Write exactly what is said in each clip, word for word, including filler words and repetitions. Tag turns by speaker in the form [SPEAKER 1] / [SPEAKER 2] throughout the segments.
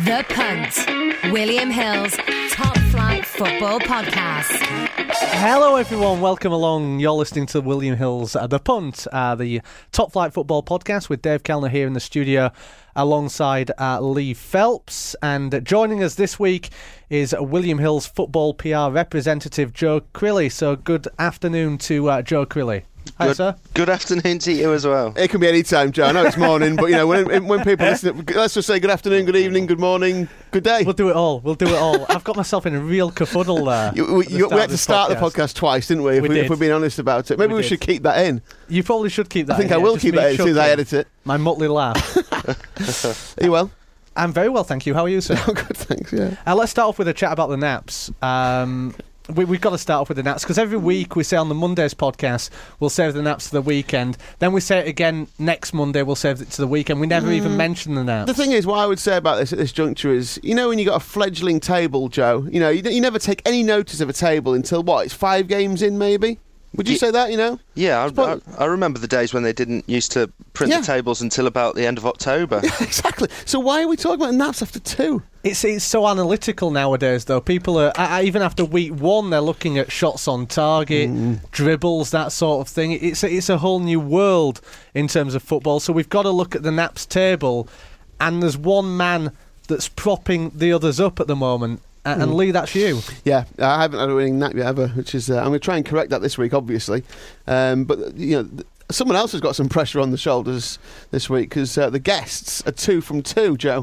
[SPEAKER 1] The Punt, William Hill's Top Flight Football Podcast.
[SPEAKER 2] Hello everyone, welcome along. You're listening to William Hill's uh, The Punt, uh, the Top Flight Football Podcast with Dave Kellner here in the studio alongside uh, Lee Phelps. And uh, joining us this week is William Hill's football P R representative Joe Crilly. So good afternoon to uh, Joe Crilly. Hi,
[SPEAKER 3] good,
[SPEAKER 2] sir.
[SPEAKER 3] Good afternoon to you as well.
[SPEAKER 4] It can be any time, Joe. I know it's morning, but you know when when people listen, let's just say good afternoon, good evening, good morning, good day.
[SPEAKER 2] We'll do it all. We'll do it all. I've got myself in a real kerfuddle there.
[SPEAKER 4] You, we, you, we had to start
[SPEAKER 2] podcast.
[SPEAKER 4] the podcast twice, didn't we? If,
[SPEAKER 2] we
[SPEAKER 4] we,
[SPEAKER 2] did.
[SPEAKER 4] if we're being honest about it, maybe we,
[SPEAKER 2] we
[SPEAKER 4] should keep that in.
[SPEAKER 2] You probably should keep that.
[SPEAKER 4] I think
[SPEAKER 2] in,
[SPEAKER 4] I
[SPEAKER 2] yeah.
[SPEAKER 4] will
[SPEAKER 2] Just
[SPEAKER 4] keep
[SPEAKER 2] me
[SPEAKER 4] that in as soon as I edit it.
[SPEAKER 2] My motley laugh.
[SPEAKER 4] Are you well?
[SPEAKER 2] I'm very well, thank you. How are you, sir?
[SPEAKER 4] Oh, good, thanks. Yeah.
[SPEAKER 2] Uh, let's start off with a chat about the naps. Um, we, we've got to start off with the naps because every week we say on the Monday's podcast we'll save the naps to the weekend. Then we say it again next Monday. We'll save it to the weekend. We never mm. even mention the naps.
[SPEAKER 4] The thing is, what I would say about this at this juncture is, you know, when you got a fledgling table, Joe, you know, you, you never take any notice of a table until what? It's five games in, maybe. Would you say that, you know?
[SPEAKER 3] Yeah, I, I, I remember the days when they didn't used to print yeah. the tables until about the end of October.
[SPEAKER 4] Yeah, exactly. So why are we talking about naps after two?
[SPEAKER 2] It's it's so analytical nowadays, though. People are, I, even after week one, they're looking at shots on target, mm. dribbles, that sort of thing. It's a, it's a whole new world in terms of football. So we've got to look at the naps table, and there's one man that's propping the others up at the moment. Uh, and Lee, that's you.
[SPEAKER 4] Yeah, I haven't had a winning nap yet ever, which is uh, I'm going to try and correct that this week, obviously. Um, but you know, th- someone else has got some pressure on the shoulders this week because uh, the guests are two from two, Joe.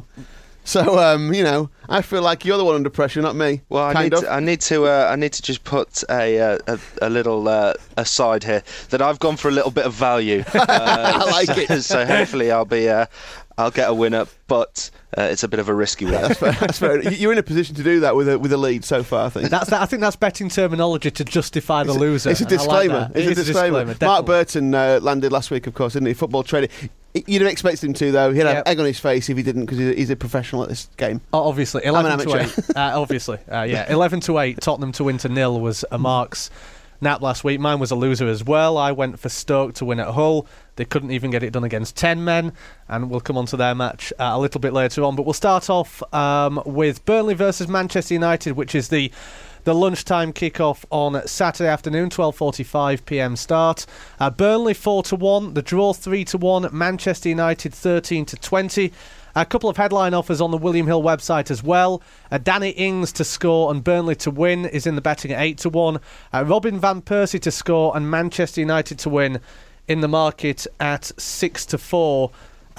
[SPEAKER 4] So um, you know, I feel like you're the one under pressure, not me.
[SPEAKER 3] Well, I
[SPEAKER 4] kind
[SPEAKER 3] need
[SPEAKER 4] of.
[SPEAKER 3] to, I need to uh, I need to just put a uh, a, a little uh, aside here that I've gone for a little bit of value. Uh,
[SPEAKER 4] I like
[SPEAKER 3] so,
[SPEAKER 4] it.
[SPEAKER 3] So hopefully I'll be uh, I'll get a winner, but uh, it's a bit of a risky one.
[SPEAKER 4] That's fair, that's fair. You're in a position to do that with a with a lead so far, I think.
[SPEAKER 2] That's that, I think that's betting terminology to justify the
[SPEAKER 4] it's
[SPEAKER 2] loser.
[SPEAKER 4] A, it's a disclaimer.
[SPEAKER 2] Like
[SPEAKER 4] it's
[SPEAKER 2] it
[SPEAKER 4] a disclaimer.
[SPEAKER 2] disclaimer
[SPEAKER 4] Mark Burton uh, landed last week, of course, didn't he? Football Trader. You'd have expected him to, though. He'd have
[SPEAKER 2] yep.
[SPEAKER 4] egg on his face if he didn't, because he's a professional at this game.
[SPEAKER 2] Oh, obviously, eleven to eight. uh, obviously, uh, yeah, eleven to eight. Tottenham to win to nil was a Mark's nap last week. Mine was a loser as well. I went for Stoke to win at Hull. They couldn't even get it done against ten men, and we'll come on to their match uh, a little bit later on. But we'll start off um, with Burnley versus Manchester United, which is the the lunchtime kickoff on Saturday afternoon, twelve forty-five p.m. start. Uh, Burnley four to one, the draw three to one, Manchester United thirteen to twenty. A couple of headline offers on the William Hill website as well. Uh, Danny Ings to score and Burnley to win is in the betting at eight to one. Uh, Robin van Persie to score and Manchester United to win in the market at six to four.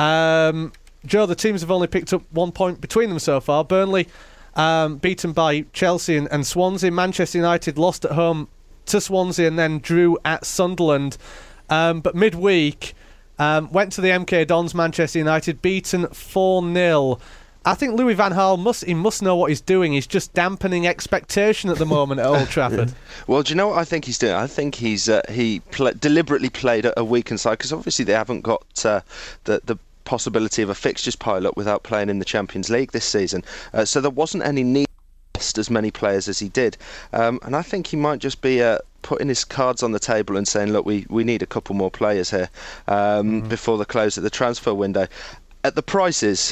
[SPEAKER 2] Um, Joe, the teams have only picked up one point between them so far. Burnley um, beaten by Chelsea and, and Swansea. Manchester United lost at home to Swansea and then drew at Sunderland. Um, but midweek, um, went to the M K Dons, Manchester United, beaten four nil. I think Louis van Gaal must he must know what he's doing. He's just dampening expectation at the moment at Old Trafford.
[SPEAKER 3] Well, do you know what I think he's doing? I think he's uh, he pl- deliberately played a, a weakened side because obviously they haven't got uh, the the possibility of a fixtures pile up without playing in the Champions League this season. Uh, so there wasn't any need to test as many players as he did, um, and I think he might just be uh, putting his cards on the table and saying, "Look, we we need a couple more players here um, mm-hmm. before the close of the transfer window." At the prices,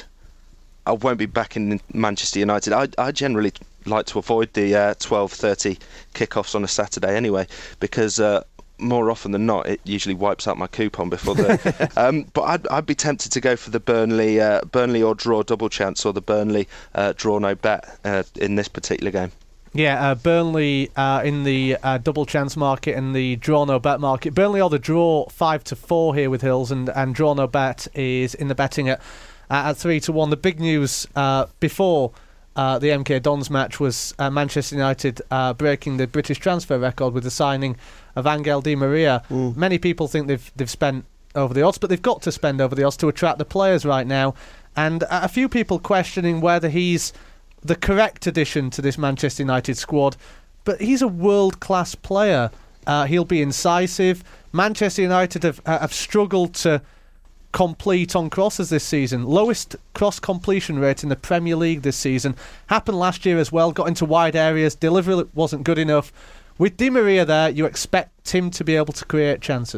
[SPEAKER 3] I won't be back in Manchester United. I, I generally like to avoid the uh, twelve thirty kickoffs on a Saturday anyway, because uh, more often than not, it usually wipes out my coupon before the. um, but I'd, I'd be tempted to go for the Burnley, uh, Burnley or draw double chance, or the Burnley uh, draw no bet uh, in this particular game.
[SPEAKER 2] Yeah, uh, Burnley uh, in the uh, double chance market and the draw no bet market. Burnley or the draw five to four here with Hills, and and draw no bet is in the betting at. Uh, at three to one. The big news uh, before uh, the M K Dons match was uh, Manchester United uh, breaking the British transfer record with the signing of Angel Di Maria. Mm. Many people think they've they've spent over the odds, but they've got to spend over the odds to attract the players right now. And uh, a few people questioning whether he's the correct addition to this Manchester United squad. But he's a world-class player. Uh, he'll be incisive. Manchester United have uh, have struggled to complete on crosses this season. Lowest cross completion rate in the Premier League this season. Happened last year as well. Got into wide areas. Delivery wasn't good enough. With Di Maria there, you expect him to be able to create chances.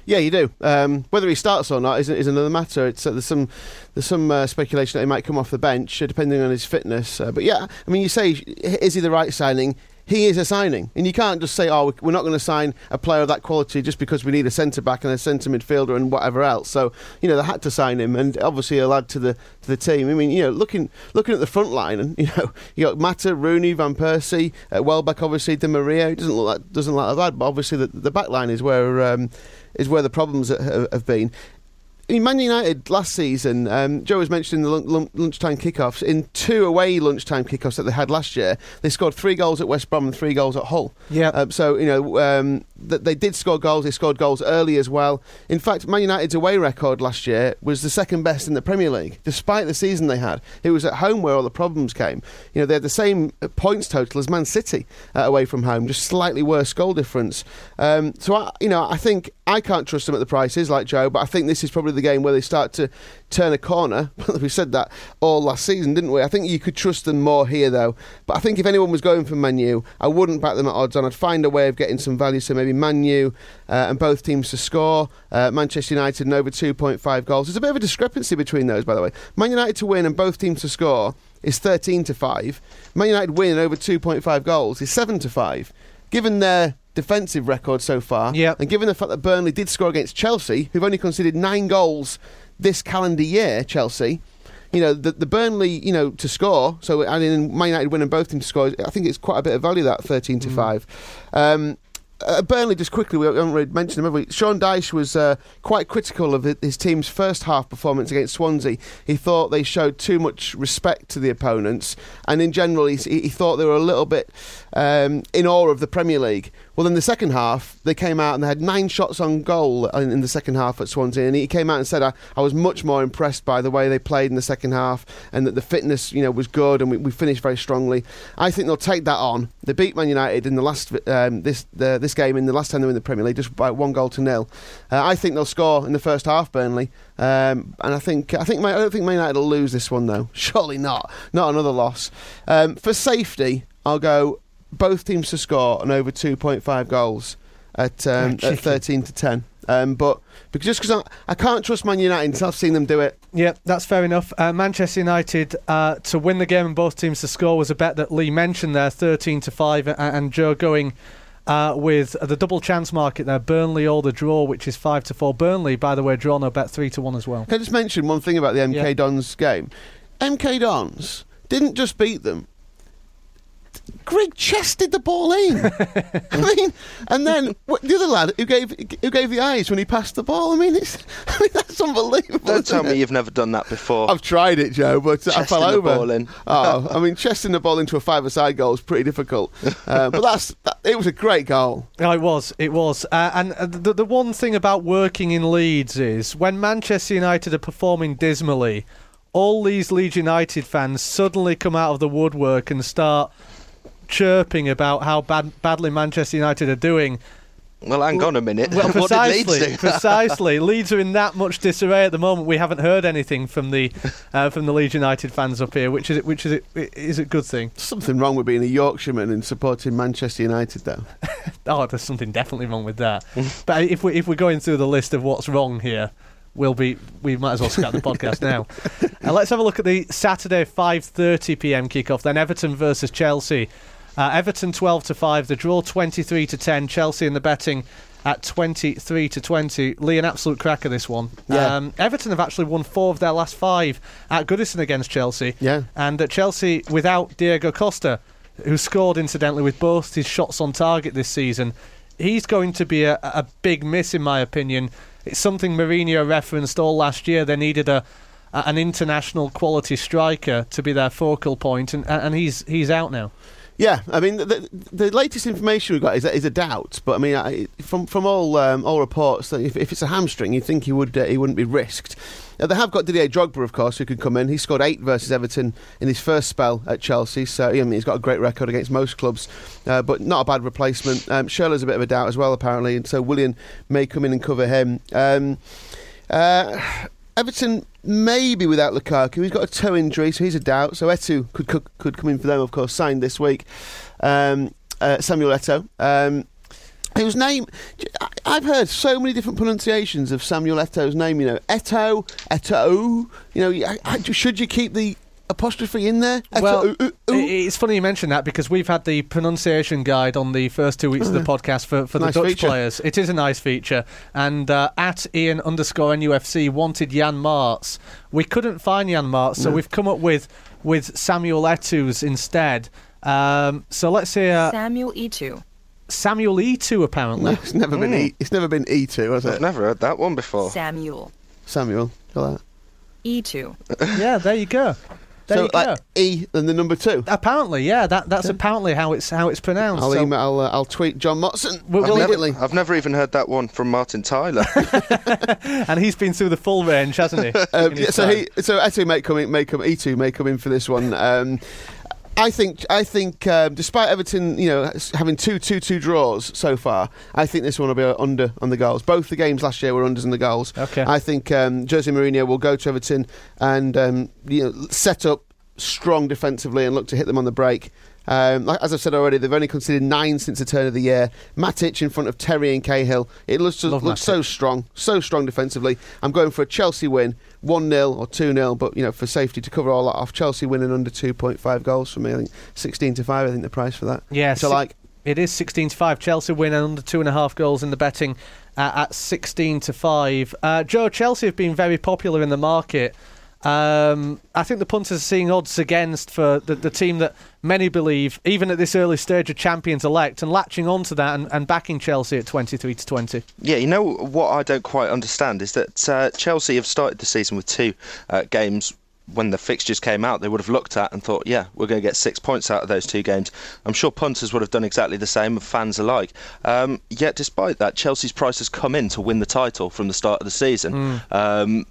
[SPEAKER 4] Yeah, you do. Um, whether he starts or not is, is another matter. It's, uh, there's some there's some uh, speculation that he might come off the bench, uh, depending on his fitness. Uh, but yeah, I mean, you say, is he the right signing? He is a signing, and you can't just say, oh, we're not going to sign a player of that quality just because we need a centre-back and a centre midfielder and whatever else. So, you know, they had to sign him, and obviously he'll add to the to the team. I mean, you know, looking looking at the front line, and, you know, you got Mata, Rooney, Van Persie, uh, Welbeck, obviously, Di Maria. It doesn't look like, doesn't look like that, but obviously the, the back line is where, um, is where the problems have, have been. In Man United last season, um, Joe was mentioning the lun- lunchtime kickoffs. In two away lunchtime kickoffs that they had last year, they scored three goals at West Brom and three goals at Hull.
[SPEAKER 2] Yeah.
[SPEAKER 4] Um, so, you know, um, th- they did score goals. They scored goals early as well. In fact, Man United's away record last year was the second best in the Premier League, despite the season they had. It was at home where all the problems came. You know, they had the same points total as Man City uh, away from home, just slightly worse goal difference. Um, so, I, you know, I think I can't trust them at the prices like Joe, but I think this is probably the game where they start to turn a corner. We said that all last season, didn't we? I think you could trust them more here, though. But I think if anyone was going for Man U, I wouldn't back them at odds on. I'd find a way of getting some value, so maybe Man U uh, and both teams to score. Uh, Manchester United and over two point five goals. There's a bit of a discrepancy between those, by the way. Man United to win and both teams to score is thirteen to five. Man United win and over two point five goals is seven to five. Given their defensive record so far,
[SPEAKER 2] yep.
[SPEAKER 4] and given the fact that Burnley did score against Chelsea, who've only conceded nine goals this calendar year, Chelsea, you know, the, the Burnley, you know, to score, so adding in Man United winning both teams to score, I think it's quite a bit of value, that thirteen to five. Um, Uh, Burnley, just quickly, we haven't really mentioned him, have we? Sean Dyche was uh, quite critical of his team's first half performance against Swansea. He thought they showed too much respect to the opponents, and in general, he, he thought they were a little bit um, in awe of the Premier League. Well, in the second half, they came out and they had nine shots on goal in, in the second half at Swansea, and he came out and said, I, I was much more impressed by the way they played in the second half, and that the fitness, you know, was good, and we, we finished very strongly. I think they'll take that on. They beat Man United in the last um, this the, this game in the last time they were in the Premier League, just by one goal to nil. Uh, I think they'll score in the first half, Burnley, um, and I think I think Man, I don't think Man United will lose this one though. Surely not, not another loss. Um, for safety, I'll go both teams to score and over two point five goals at um, at thirteen to ten. Um, but because just because I, I can't trust Man United until I've seen them do it.
[SPEAKER 2] Yeah, that's fair enough. Uh, Manchester United uh, to win the game and both teams to score was a bet that Lee mentioned there, thirteen to five, and, and Joe going uh, with the double chance market there, Burnley or the draw, which is five to four. Burnley, by the way, draw no bet three to one as well.
[SPEAKER 4] Can I just mention one thing about the M K yeah. Dons game? M K Dons didn't just beat them. Greg chested the ball in. I mean, and then what, the other lad who gave who gave the eyes when he passed the ball. I mean, it's I mean that's unbelievable.
[SPEAKER 3] Don't tell
[SPEAKER 4] it?
[SPEAKER 3] me you've never done that before.
[SPEAKER 4] I've tried it, Joe, but
[SPEAKER 3] chesting
[SPEAKER 4] I fell
[SPEAKER 3] the
[SPEAKER 4] over.
[SPEAKER 3] Ball in.
[SPEAKER 4] Oh, I mean, chesting the ball into a five-a-side goal is pretty difficult. Uh, but that's that, it was a great goal.
[SPEAKER 2] Oh, it was, it was. Uh, and uh, the the one thing about working in Leeds is when Manchester United are performing dismally, all these Leeds United fans suddenly come out of the woodwork and start chirping about how bad, badly Manchester United are doing.
[SPEAKER 3] Well, hang on a minute.
[SPEAKER 2] Well,
[SPEAKER 3] what
[SPEAKER 2] precisely,
[SPEAKER 3] did Leeds do?
[SPEAKER 2] precisely. Leeds are in that much disarray at the moment. We haven't heard anything from the uh, from the Leeds United fans up here, which is which is is a good thing.
[SPEAKER 4] Something wrong with being a Yorkshireman and supporting Manchester United, though.
[SPEAKER 2] Oh, there's something definitely wrong with that. But if we if we're going through the list of what's wrong here, we'll be we might as well scrap the podcast now. Uh, let's have a look at the Saturday five thirty p.m. kickoff. Then Everton versus Chelsea. Uh, Everton twelve to five, the draw twenty-three to ten, Chelsea in the betting at twenty-three to twenty. Lee, an absolute cracker this one.
[SPEAKER 4] Yeah.
[SPEAKER 2] Um, Everton have actually won four of their last five at Goodison against Chelsea.
[SPEAKER 4] Yeah.
[SPEAKER 2] And at Chelsea without Diego Costa, who scored incidentally with both his shots on target this season. He's going to be a, a big miss in my opinion. It's something Mourinho referenced all last year. They needed a, a an international quality striker to be their focal point, and, and he's he's out now.
[SPEAKER 4] Yeah, I mean, the, the latest information we've got is, is a doubt, but I mean, I, from from all um, all reports, that if, if it's a hamstring, you'd think he would uh, he wouldn't be risked. Uh, they have got Didier Drogba, of course, who could come in. He scored eight versus Everton in his first spell at Chelsea, so I mean, he's got a great record against most clubs, uh, but not a bad replacement. Um, Schürrle's a bit of a doubt as well, apparently, and so Willian may come in and cover him. Um, uh, Everton maybe without Lukaku. He's got a toe injury, so he's a doubt. So Eto'o could could, could come in for them, of course, signed this week. Um, uh, Samuel Eto'o. Um, whose name I- I've heard so many different pronunciations of Samuel Eto'o's name. You know, Eto, Eto. You know, I, I, should you keep the apostrophe in there? Eto,
[SPEAKER 2] Well,
[SPEAKER 4] ooh, ooh, ooh.
[SPEAKER 2] it's funny you mention that because we've had the pronunciation guide on the first two weeks of the podcast for, for the
[SPEAKER 4] Nice
[SPEAKER 2] Dutch
[SPEAKER 4] feature.
[SPEAKER 2] players. It is a nice feature. And uh, at Ian underscore N U F C wanted Jan Martz. We couldn't find Jan Martz, so
[SPEAKER 4] No.
[SPEAKER 2] we've come up with, with Samuel Eto'o's instead. Um, so let's hear
[SPEAKER 5] Samuel Eto'o.
[SPEAKER 2] Samuel Eto'o, apparently.
[SPEAKER 4] No, it's never been E. It's never been E two, has
[SPEAKER 3] I've
[SPEAKER 4] it?
[SPEAKER 3] never heard that one before.
[SPEAKER 5] Samuel
[SPEAKER 4] Samuel. Go that.
[SPEAKER 5] Eto'o.
[SPEAKER 2] Yeah, there you go. There
[SPEAKER 4] so
[SPEAKER 2] you go.
[SPEAKER 4] like E and the number two.
[SPEAKER 2] Apparently, yeah, that, that's apparently how it's how it's pronounced.
[SPEAKER 4] I'll
[SPEAKER 2] So-
[SPEAKER 4] email. I'll, uh, I'll tweet John Motson
[SPEAKER 2] We'll-
[SPEAKER 3] I've
[SPEAKER 2] we'll-
[SPEAKER 4] immediately.
[SPEAKER 3] never, I've never even heard that one from Martin Tyler.
[SPEAKER 2] and he's been through the full range, hasn't he?
[SPEAKER 4] Um,
[SPEAKER 2] in his
[SPEAKER 4] yeah, so
[SPEAKER 2] time?
[SPEAKER 4] he, so Eto'o may come in, may come, E two may come in for this one. Um, I think, I think, um, despite Everton, you know, having two, two, two draws so far, I think this one will be under on the goals. Both the games last year were unders on the goals.
[SPEAKER 2] Okay.
[SPEAKER 4] I think um, Jose Mourinho will go to Everton and um, you know set up strong defensively and look to hit them on the break. Um, like, as I've said already, they've only conceded nine since the turn of the year. Matic in front of Terry and Cahill. It looks,
[SPEAKER 2] Love
[SPEAKER 4] looks
[SPEAKER 2] Matic.
[SPEAKER 4] so strong, so strong defensively. I'm going for a Chelsea win, one nil or two nil, but you know, for safety to cover all that off. Chelsea winning under two point five goals for me. I think sixteen to five, I think the price for that.
[SPEAKER 2] Yeah,
[SPEAKER 4] Which I
[SPEAKER 2] si-
[SPEAKER 4] like.
[SPEAKER 2] It is sixteen to five. Chelsea win under two and a half goals in the betting uh, at sixteen to five. Uh, Joe, Chelsea have been very popular in the market. Um, I think the punters are seeing odds against for the, the team that many believe, even at this early stage of champions elect, and latching onto that and, and backing Chelsea at twenty-three to twenty.
[SPEAKER 3] Yeah, you know what I don't quite understand is that uh, Chelsea have started the season with two uh, games. When the fixtures came out, they would have looked at and thought, yeah, we're going to get six points out of those two games. I'm sure punters would have done exactly the same, and fans alike. Um, yet, despite that, Chelsea's price has come in to win the title from the start of the season,
[SPEAKER 2] Mm.
[SPEAKER 3] um,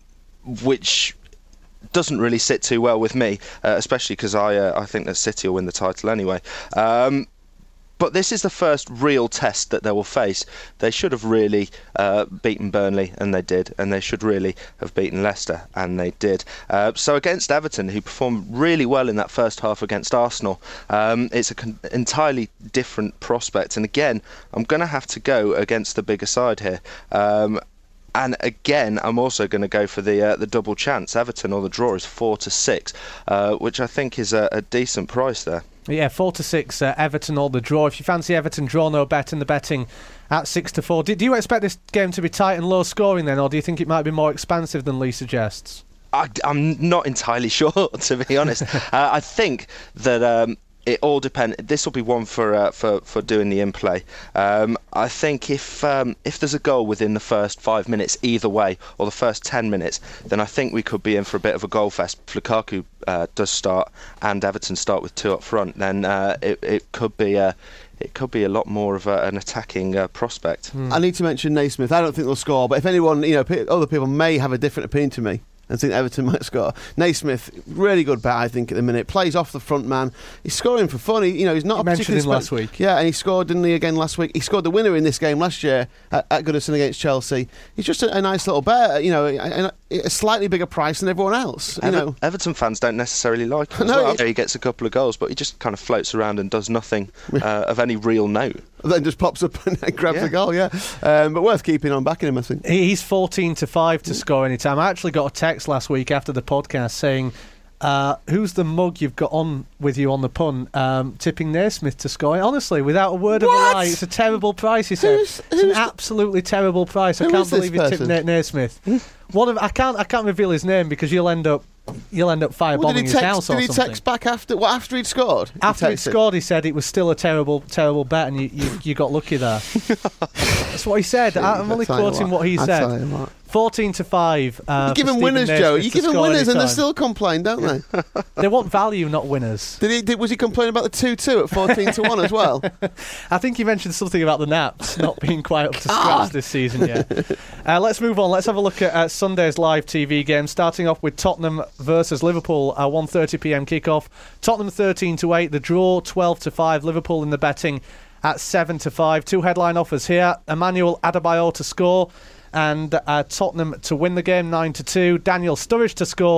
[SPEAKER 3] which doesn't really sit too well with me, uh, especially because I uh, I think that City will win the title anyway. Um, But this is the first real test that they will face. They should have really uh, beaten Burnley, and they did. And they should really have beaten Leicester, and they did. Uh, so against Everton, who performed really well in that first half against Arsenal, um, it's an con- entirely different prospect. And again, I'm going to have to go against the bigger side here. Um, And again, I'm also going to go for the uh, the double chance. Everton or the draw is four to six, uh, which I think is a, a decent price there.
[SPEAKER 2] Yeah, four to six. Uh, Everton or the draw. If you fancy Everton draw, no bet in the betting at six to four. Do, do you expect this game to be tight and low scoring then, or do you think it might be more expansive than Lee suggests?
[SPEAKER 3] I, I'm not entirely sure, to be honest. uh, I think that um, it all depends. This will be one for uh, for for doing the in play. Um, I think if um, if there's a goal within the first five minutes either way, or the first ten minutes, then I think we could be in for a bit of a goal fest. If Lukaku uh, does start and Everton start with two up front, then uh, it it could be a it could be a lot more of a, an attacking uh, prospect.
[SPEAKER 4] I need to mention Naismith. I don't think they'll score, but if anyone, you know, p- other people may have a different opinion to me and think Everton might score. Naismith, really good bat, I think, at the minute. Plays off the front man. He's scoring for fun. He, you know, he's not
[SPEAKER 2] You
[SPEAKER 4] a
[SPEAKER 2] mentioned
[SPEAKER 4] particularly
[SPEAKER 2] him last week.
[SPEAKER 4] Yeah, and he scored, didn't he, again last week? He scored the winner in this game last year at, at Goodison against Chelsea. He's just a, a nice little bet, you know, a, a slightly bigger price than everyone else. You
[SPEAKER 3] Ever-
[SPEAKER 4] know,
[SPEAKER 3] Everton fans don't necessarily like him.
[SPEAKER 4] No,
[SPEAKER 3] as well.
[SPEAKER 4] he-
[SPEAKER 3] He gets a couple of goals, but he just kind of floats around and does nothing uh, of any real note.
[SPEAKER 4] then just pops up and grabs
[SPEAKER 3] Yeah.
[SPEAKER 4] the goal. Yeah, um, but worth keeping on backing him, I think.
[SPEAKER 2] He- He's fourteen to five to score anytime. I actually got a text last week after the podcast saying, uh, who's the mug you've got on with you on the pun, um, tipping Naismith to score? Honestly, without a word of a
[SPEAKER 4] What?
[SPEAKER 2] lie, it's a terrible price, he said.
[SPEAKER 4] Who's-
[SPEAKER 2] it's an
[SPEAKER 4] who's the-
[SPEAKER 2] absolutely terrible price. I
[SPEAKER 4] Who
[SPEAKER 2] can't
[SPEAKER 4] is this
[SPEAKER 2] believe you tipped
[SPEAKER 4] person?
[SPEAKER 2] Na- Naismith. One of I can't I can't reveal his name because you'll end up you'll end up
[SPEAKER 4] Well,
[SPEAKER 2] firebombing
[SPEAKER 4] did he
[SPEAKER 2] his
[SPEAKER 4] text,
[SPEAKER 2] house or
[SPEAKER 4] did he
[SPEAKER 2] something.
[SPEAKER 4] text back after, what, after he'd scored?
[SPEAKER 2] After he
[SPEAKER 4] texted?
[SPEAKER 2] scored, he said it was still a terrible, terrible bet, and you, you, you got lucky there. That's what he said. I'm only
[SPEAKER 4] I tell you
[SPEAKER 2] quoting what he
[SPEAKER 4] I tell
[SPEAKER 2] said.
[SPEAKER 4] you what.
[SPEAKER 2] Fourteen to five. Uh,
[SPEAKER 4] You give
[SPEAKER 2] for
[SPEAKER 4] them
[SPEAKER 2] Stephen
[SPEAKER 4] winners,
[SPEAKER 2] Naismith
[SPEAKER 4] Joe.
[SPEAKER 2] to
[SPEAKER 4] You give them
[SPEAKER 2] score
[SPEAKER 4] winners, and they
[SPEAKER 2] anytime.
[SPEAKER 4] still complain, don't they?
[SPEAKER 2] They want value, not winners.
[SPEAKER 4] Did he? Did, was he complaining about the two two at fourteen to one as well?
[SPEAKER 2] I think you mentioned something about the Naps not being quite up to
[SPEAKER 4] Ah!
[SPEAKER 2] scratch this season yet. Uh, let's move on. Let's have a look at uh, Sunday's live T V game, starting off with Tottenham versus Liverpool, a one thirty p m kickoff. Tottenham thirteen to eight, the draw twelve to five. Liverpool in the betting at seven to five. Two headline offers here: Emmanuel Adebayor to score, and uh, Tottenham to win the game nine to two. Daniel Sturridge to score,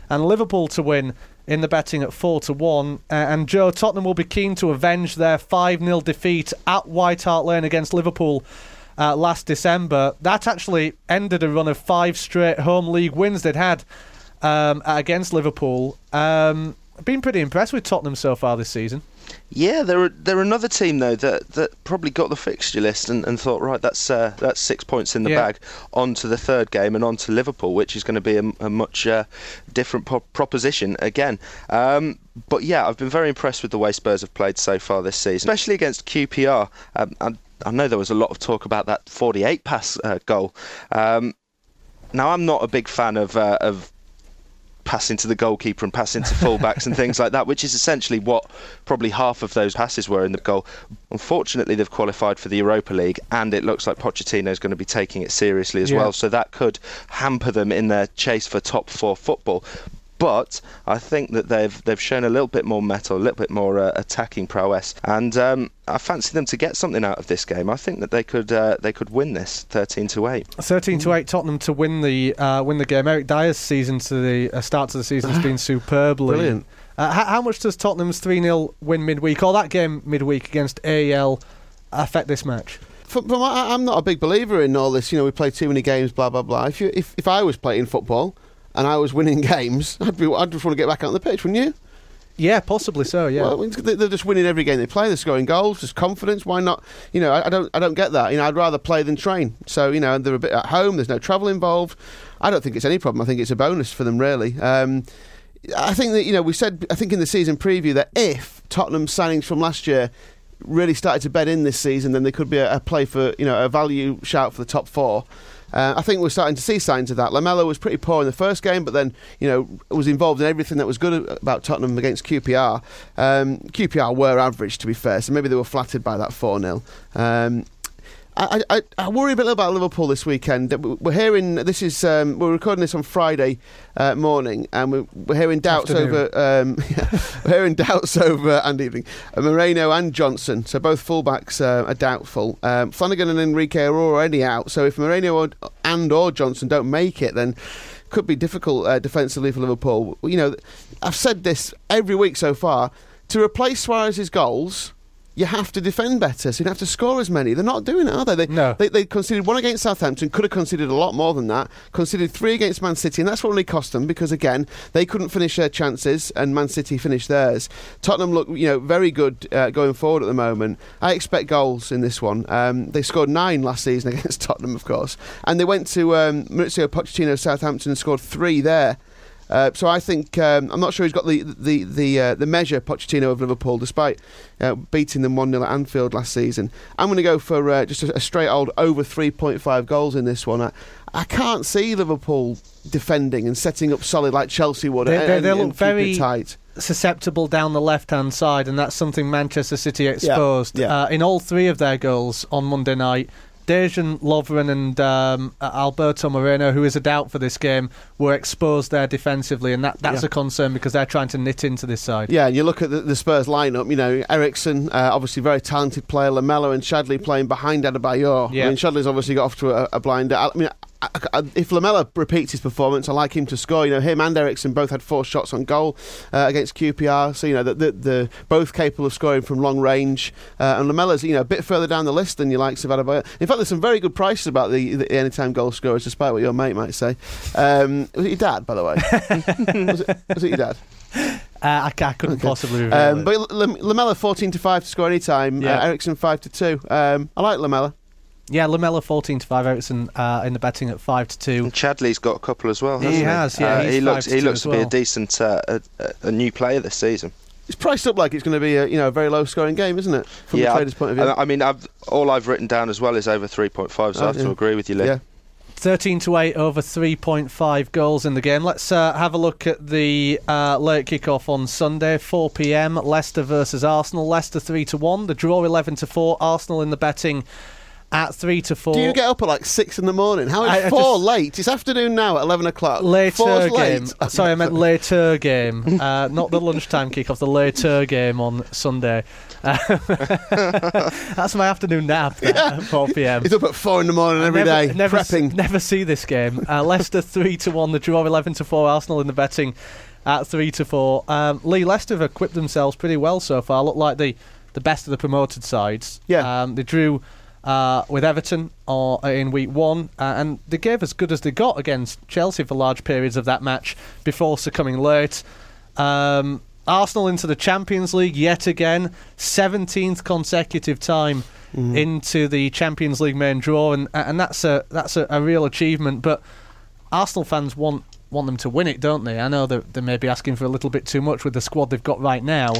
[SPEAKER 2] and Liverpool to win in the betting at four to one. Uh, and Joe, Tottenham will be keen to avenge their five nil defeat at White Hart Lane against Liverpool uh, last December. That actually ended a run of five straight home league wins they'd had um, against Liverpool. Um, I've been pretty impressed with Tottenham so far this season.
[SPEAKER 3] Yeah, they're they're another team though that, that probably got the fixture list and, and thought, right, that's uh, that's six points in the
[SPEAKER 2] yeah.
[SPEAKER 3] bag, on to the third game and on to Liverpool, which is going to be a, a much uh, different pro- proposition again. Um, but yeah, I've been very impressed with the way Spurs have played so far this season, especially against Q P R. Um, I, I know there was a lot of talk about that forty-eight pass uh, goal. Um, now, I'm not a big fan of uh, of passing to the goalkeeper and passing to fullbacks and things like that, which is essentially what probably half of those passes were in the goal. Unfortunately, they've qualified for the Europa League, and it looks like Pochettino is going to be taking it seriously as yeah. well, so that could hamper them in their chase for top four football. But I think that they've they've shown a little bit more mettle, a little bit more uh, attacking prowess, and um, I fancy them to get something out of this game. I think that they could uh, they could win this thirteen to eight.
[SPEAKER 2] thirteen to eight, Tottenham to win the uh, win the game. Eric Dyer's season to the uh, start to the season has been superbly
[SPEAKER 4] brilliant.
[SPEAKER 2] Uh, how, how much does Tottenham's three nil win midweek, or that game midweek against A E L, affect this match?
[SPEAKER 4] From, from, I, I'm not a big believer in all this. You know, we play too many games, blah blah blah. If you if, if I was playing football and I was winning games, I'd, be, I'd just want to get back out on the pitch, wouldn't you?
[SPEAKER 2] Yeah, possibly so. Yeah,
[SPEAKER 4] well, they're just winning every game they play. They're scoring goals. There's confidence. Why not? You know, I, I don't, I don't get that. You know, I'd rather play than train. So you know, they're a bit at home. There's no travel involved. I don't think it's any problem. I think it's a bonus for them, really. Um, I think that you know, we said, I think in the season preview that if Tottenham's signings from last year really started to bed in this season, then there could be a, a play for you know a value shout for the top four. Uh, I think we're starting to see signs of that. Lamela was pretty poor in the first game, but then, you know, was involved in everything that was good about Tottenham against Q P R. Um, Q P R were average, to be fair, so maybe they were flattered by that four nil. Um, I, I, I worry a bit about Liverpool this weekend. We're hearing this is um, we're recording this on Friday uh, morning, and we're, we're hearing doubts Afternoon. over um, yeah, we're hearing doubts over and evening uh, Moreno and Johnson. So both fullbacks uh, are doubtful. Um, Flanagan and Enrique are already out. So if Moreno or, and or Johnson don't make it, then could be difficult uh, defensively for Liverpool. You know, I've said this every week so far. To replace Suarez's goals, you have to defend better, so you have to score as many. They're not doing it, are they? They,
[SPEAKER 2] no.
[SPEAKER 4] they, they conceded one against Southampton, could have conceded a lot more than that, conceded three against Man City, and that's what really cost them, because, again, they couldn't finish their chances, and Man City finished theirs. Tottenham look, you know, very good uh, going forward at the moment. I expect goals in this one. Um, they scored nine last season against Tottenham, of course, and they went to um, Maurizio Pochettino Southampton and scored three there. Uh, so I think um, I'm not sure he's got the the the uh, the measure Pochettino of Liverpool, despite uh, beating them one nil at Anfield last season. I'm going to go for uh, just a, a straight old over three point five goals in this one. I, I can't see Liverpool defending and setting up solid like Chelsea would.
[SPEAKER 2] They,
[SPEAKER 4] and,
[SPEAKER 2] they, they
[SPEAKER 4] and,
[SPEAKER 2] look
[SPEAKER 4] and
[SPEAKER 2] very
[SPEAKER 4] tight.
[SPEAKER 2] susceptible down the left-hand side, and that's something Manchester City exposed.
[SPEAKER 4] Yeah, yeah.
[SPEAKER 2] Uh, in all three of their goals on Monday night, Dejan Lovren and um, Alberto Moreno, who is a doubt for this game, were exposed there defensively, and that, that's
[SPEAKER 4] yeah.
[SPEAKER 2] a concern because they're trying to knit into this side.
[SPEAKER 4] Yeah, and you look at the, the Spurs lineup, you know, Eriksen, uh, obviously very talented player, Lamela and Chadli playing behind Adebayor.
[SPEAKER 2] Yeah.
[SPEAKER 4] I mean, Chadli's obviously got off to a, a blinder. I mean, I, I, if Lamela repeats his performance, I like him to score. You know, him and Eriksen both had four shots on goal uh, against Q P R, so you know, the, the, the both capable of scoring from long range. Uh, and Lamela's, you know, a bit further down the list than your likes of Adebayor. In fact, there's some very good prices about the, the anytime goal scorers, despite what your mate might say. Um, was it your dad, by the way? was, it, was it your dad?
[SPEAKER 2] Uh, I, I couldn't
[SPEAKER 4] okay.
[SPEAKER 2] possibly reveal
[SPEAKER 4] um,
[SPEAKER 2] it.
[SPEAKER 4] But Lamela fourteen to five to score any time.
[SPEAKER 2] Yeah.
[SPEAKER 4] Uh, Eriksen five to two. Um, I like Lamela.
[SPEAKER 2] Yeah, Lamela fourteen to five, Eriksen uh, in the betting at five to two.
[SPEAKER 3] And Chadley's got a couple as well, hasn't
[SPEAKER 2] he?
[SPEAKER 3] He
[SPEAKER 2] has, yeah.
[SPEAKER 3] Uh,
[SPEAKER 2] he's
[SPEAKER 3] he looks
[SPEAKER 2] five to
[SPEAKER 3] he
[SPEAKER 2] two
[SPEAKER 3] looks
[SPEAKER 2] as
[SPEAKER 3] to be
[SPEAKER 2] well.
[SPEAKER 3] a decent uh, a, a new player this season.
[SPEAKER 4] It's priced up like it's going to be a you know a very low scoring game, isn't it? From
[SPEAKER 3] yeah,
[SPEAKER 4] the trader's point of view.
[SPEAKER 3] I, I mean, I've, all I've written down as well is over three point five, so
[SPEAKER 4] Oh,
[SPEAKER 3] I have
[SPEAKER 4] yeah.
[SPEAKER 3] to agree with you, Lee.
[SPEAKER 4] Yeah.
[SPEAKER 2] thirteen to eight over three point five goals in the game. Let's uh, have a look at the uh, late kick-off on Sunday, four p.m. Leicester versus Arsenal. Leicester three to one. The draw eleven to four. Arsenal in the betting at three to four.
[SPEAKER 4] Do you get up at like six in the morning? How is
[SPEAKER 2] I- I
[SPEAKER 4] four
[SPEAKER 2] just-
[SPEAKER 4] late? It's afternoon now at eleven o'clock.
[SPEAKER 2] Later
[SPEAKER 4] Four's
[SPEAKER 2] game.
[SPEAKER 4] late.
[SPEAKER 2] Sorry, I meant later game. Uh, not the lunchtime kickoff, the later game on Sunday. Uh, that's my afternoon nap there,
[SPEAKER 4] Yeah.
[SPEAKER 2] at four p.m.
[SPEAKER 4] He's up at four in the morning every
[SPEAKER 2] never,
[SPEAKER 4] day,
[SPEAKER 2] never
[SPEAKER 4] prepping.
[SPEAKER 2] s- never see this game. Uh, Leicester three to one, the draw eleven to four. Arsenal in the betting at three to four. Um, Lee, Leicester have equipped themselves pretty well so far. Look like the, the best of the promoted sides.
[SPEAKER 4] Yeah.
[SPEAKER 2] Um, they drew uh, with Everton or, uh, in week one, uh, and they gave as good as they got against Chelsea for large periods of that match before succumbing late. Um, Arsenal into the Champions League yet again, seventeenth consecutive time
[SPEAKER 4] Mm.
[SPEAKER 2] into the Champions League main draw, and and that's a that's a, a real achievement. But Arsenal fans want want them to win it, don't they? I know that they may be asking for a little bit too much with the squad they've got right now.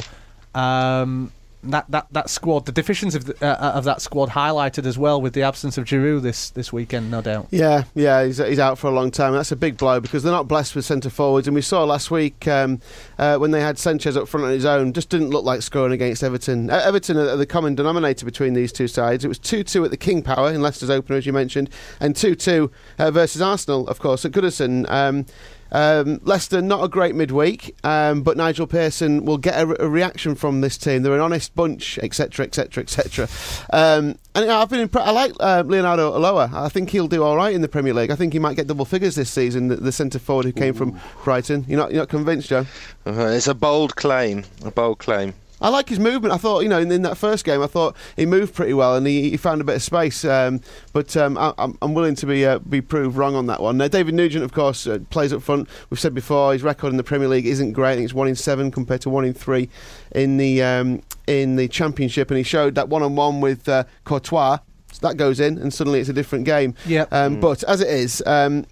[SPEAKER 2] Um, that, that that squad, the deficiencies of, the, uh, of that squad highlighted as well with the absence of Giroud this, this weekend, no doubt.
[SPEAKER 4] Yeah, yeah, he's, he's out for a long time. That's a big blow because they're not blessed with centre forwards. And we saw last week um, uh, when they had Sanchez up front on his own, just didn't look like scoring against Everton. Uh, Everton are the common denominator between these two sides. It was two two at the King Power in Leicester's opener, as you mentioned, and two two uh, versus Arsenal, of course, at Goodison. Um, Um, Leicester, not a great midweek, um, but Nigel Pearson will get a, re- a reaction from this team. They're an honest bunch, et cetera, et cetera, et cetera. Um, and you know, I've been impre- I like uh, Leonardo Aloa. I think he'll do all right in the Premier League. I think he might get double figures this season. The, the centre forward who came Ooh. from Brighton. You're not, you're not convinced, Joe?
[SPEAKER 3] Uh, it's a bold claim. A bold claim.
[SPEAKER 4] I like his movement. I thought, you know, in, in that first game, I thought he moved pretty well and he, he found a bit of space. Um, but um, I, I'm, I'm willing to be uh, be proved wrong on that one. Now, David Nugent, of course, uh, plays up front. We've said before his record in the Premier League isn't great. I think it's one in seven compared to one in three in the um, in the Championship, and he showed that one on one with uh, Courtois. So that goes in, and suddenly it's a different game.
[SPEAKER 2] Yep.
[SPEAKER 4] Um, mm. But as it is. Um,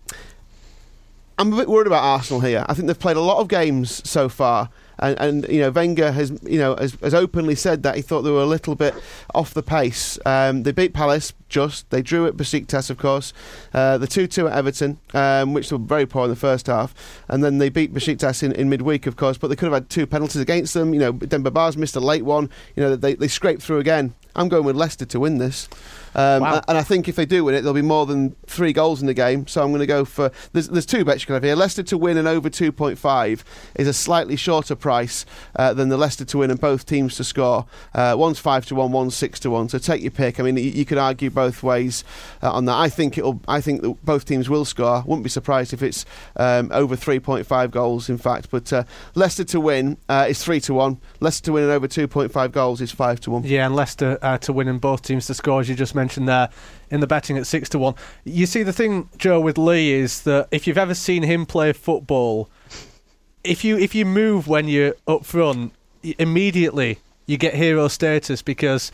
[SPEAKER 4] I'm a bit worried about Arsenal here. I think they've played a lot of games so far, and, and you know Wenger has you know has, has openly said that he thought they were a little bit off the pace. Um, they beat Palace just. They drew at Besiktas, of course. Uh, the two two at Everton, um, which were very poor in the first half, and then they beat Besiktas in, in midweek, of course. But they could have had two penalties against them. You know, Demba Ba's missed a late one. You know, they they scraped through again. I'm going with Leicester to win this. Um,
[SPEAKER 2] wow.
[SPEAKER 4] And I think if they do win it, there'll be more than three goals in the game. So I'm going to go for... There's, there's two bets you can have here. Leicester to win and over two point five is a slightly shorter price uh, than the Leicester to win and both teams to score. Uh, one's five to one, one's six to one. So take your pick. I mean, you, you could argue both ways uh, on that. I think it'll. I think that both teams will score. Wouldn't be surprised if it's um, over three point five goals, in fact. But uh, Leicester to win uh, is three to one. Leicester to win and over two point five goals is five to one.
[SPEAKER 2] Yeah, and Leicester uh, to win and both teams to score, as you just mentioned there, in the betting at six to one. You see, the thing, Joe, with Lee is that if you've ever seen him play football, if you if you move when you're up front, y- immediately you get hero status because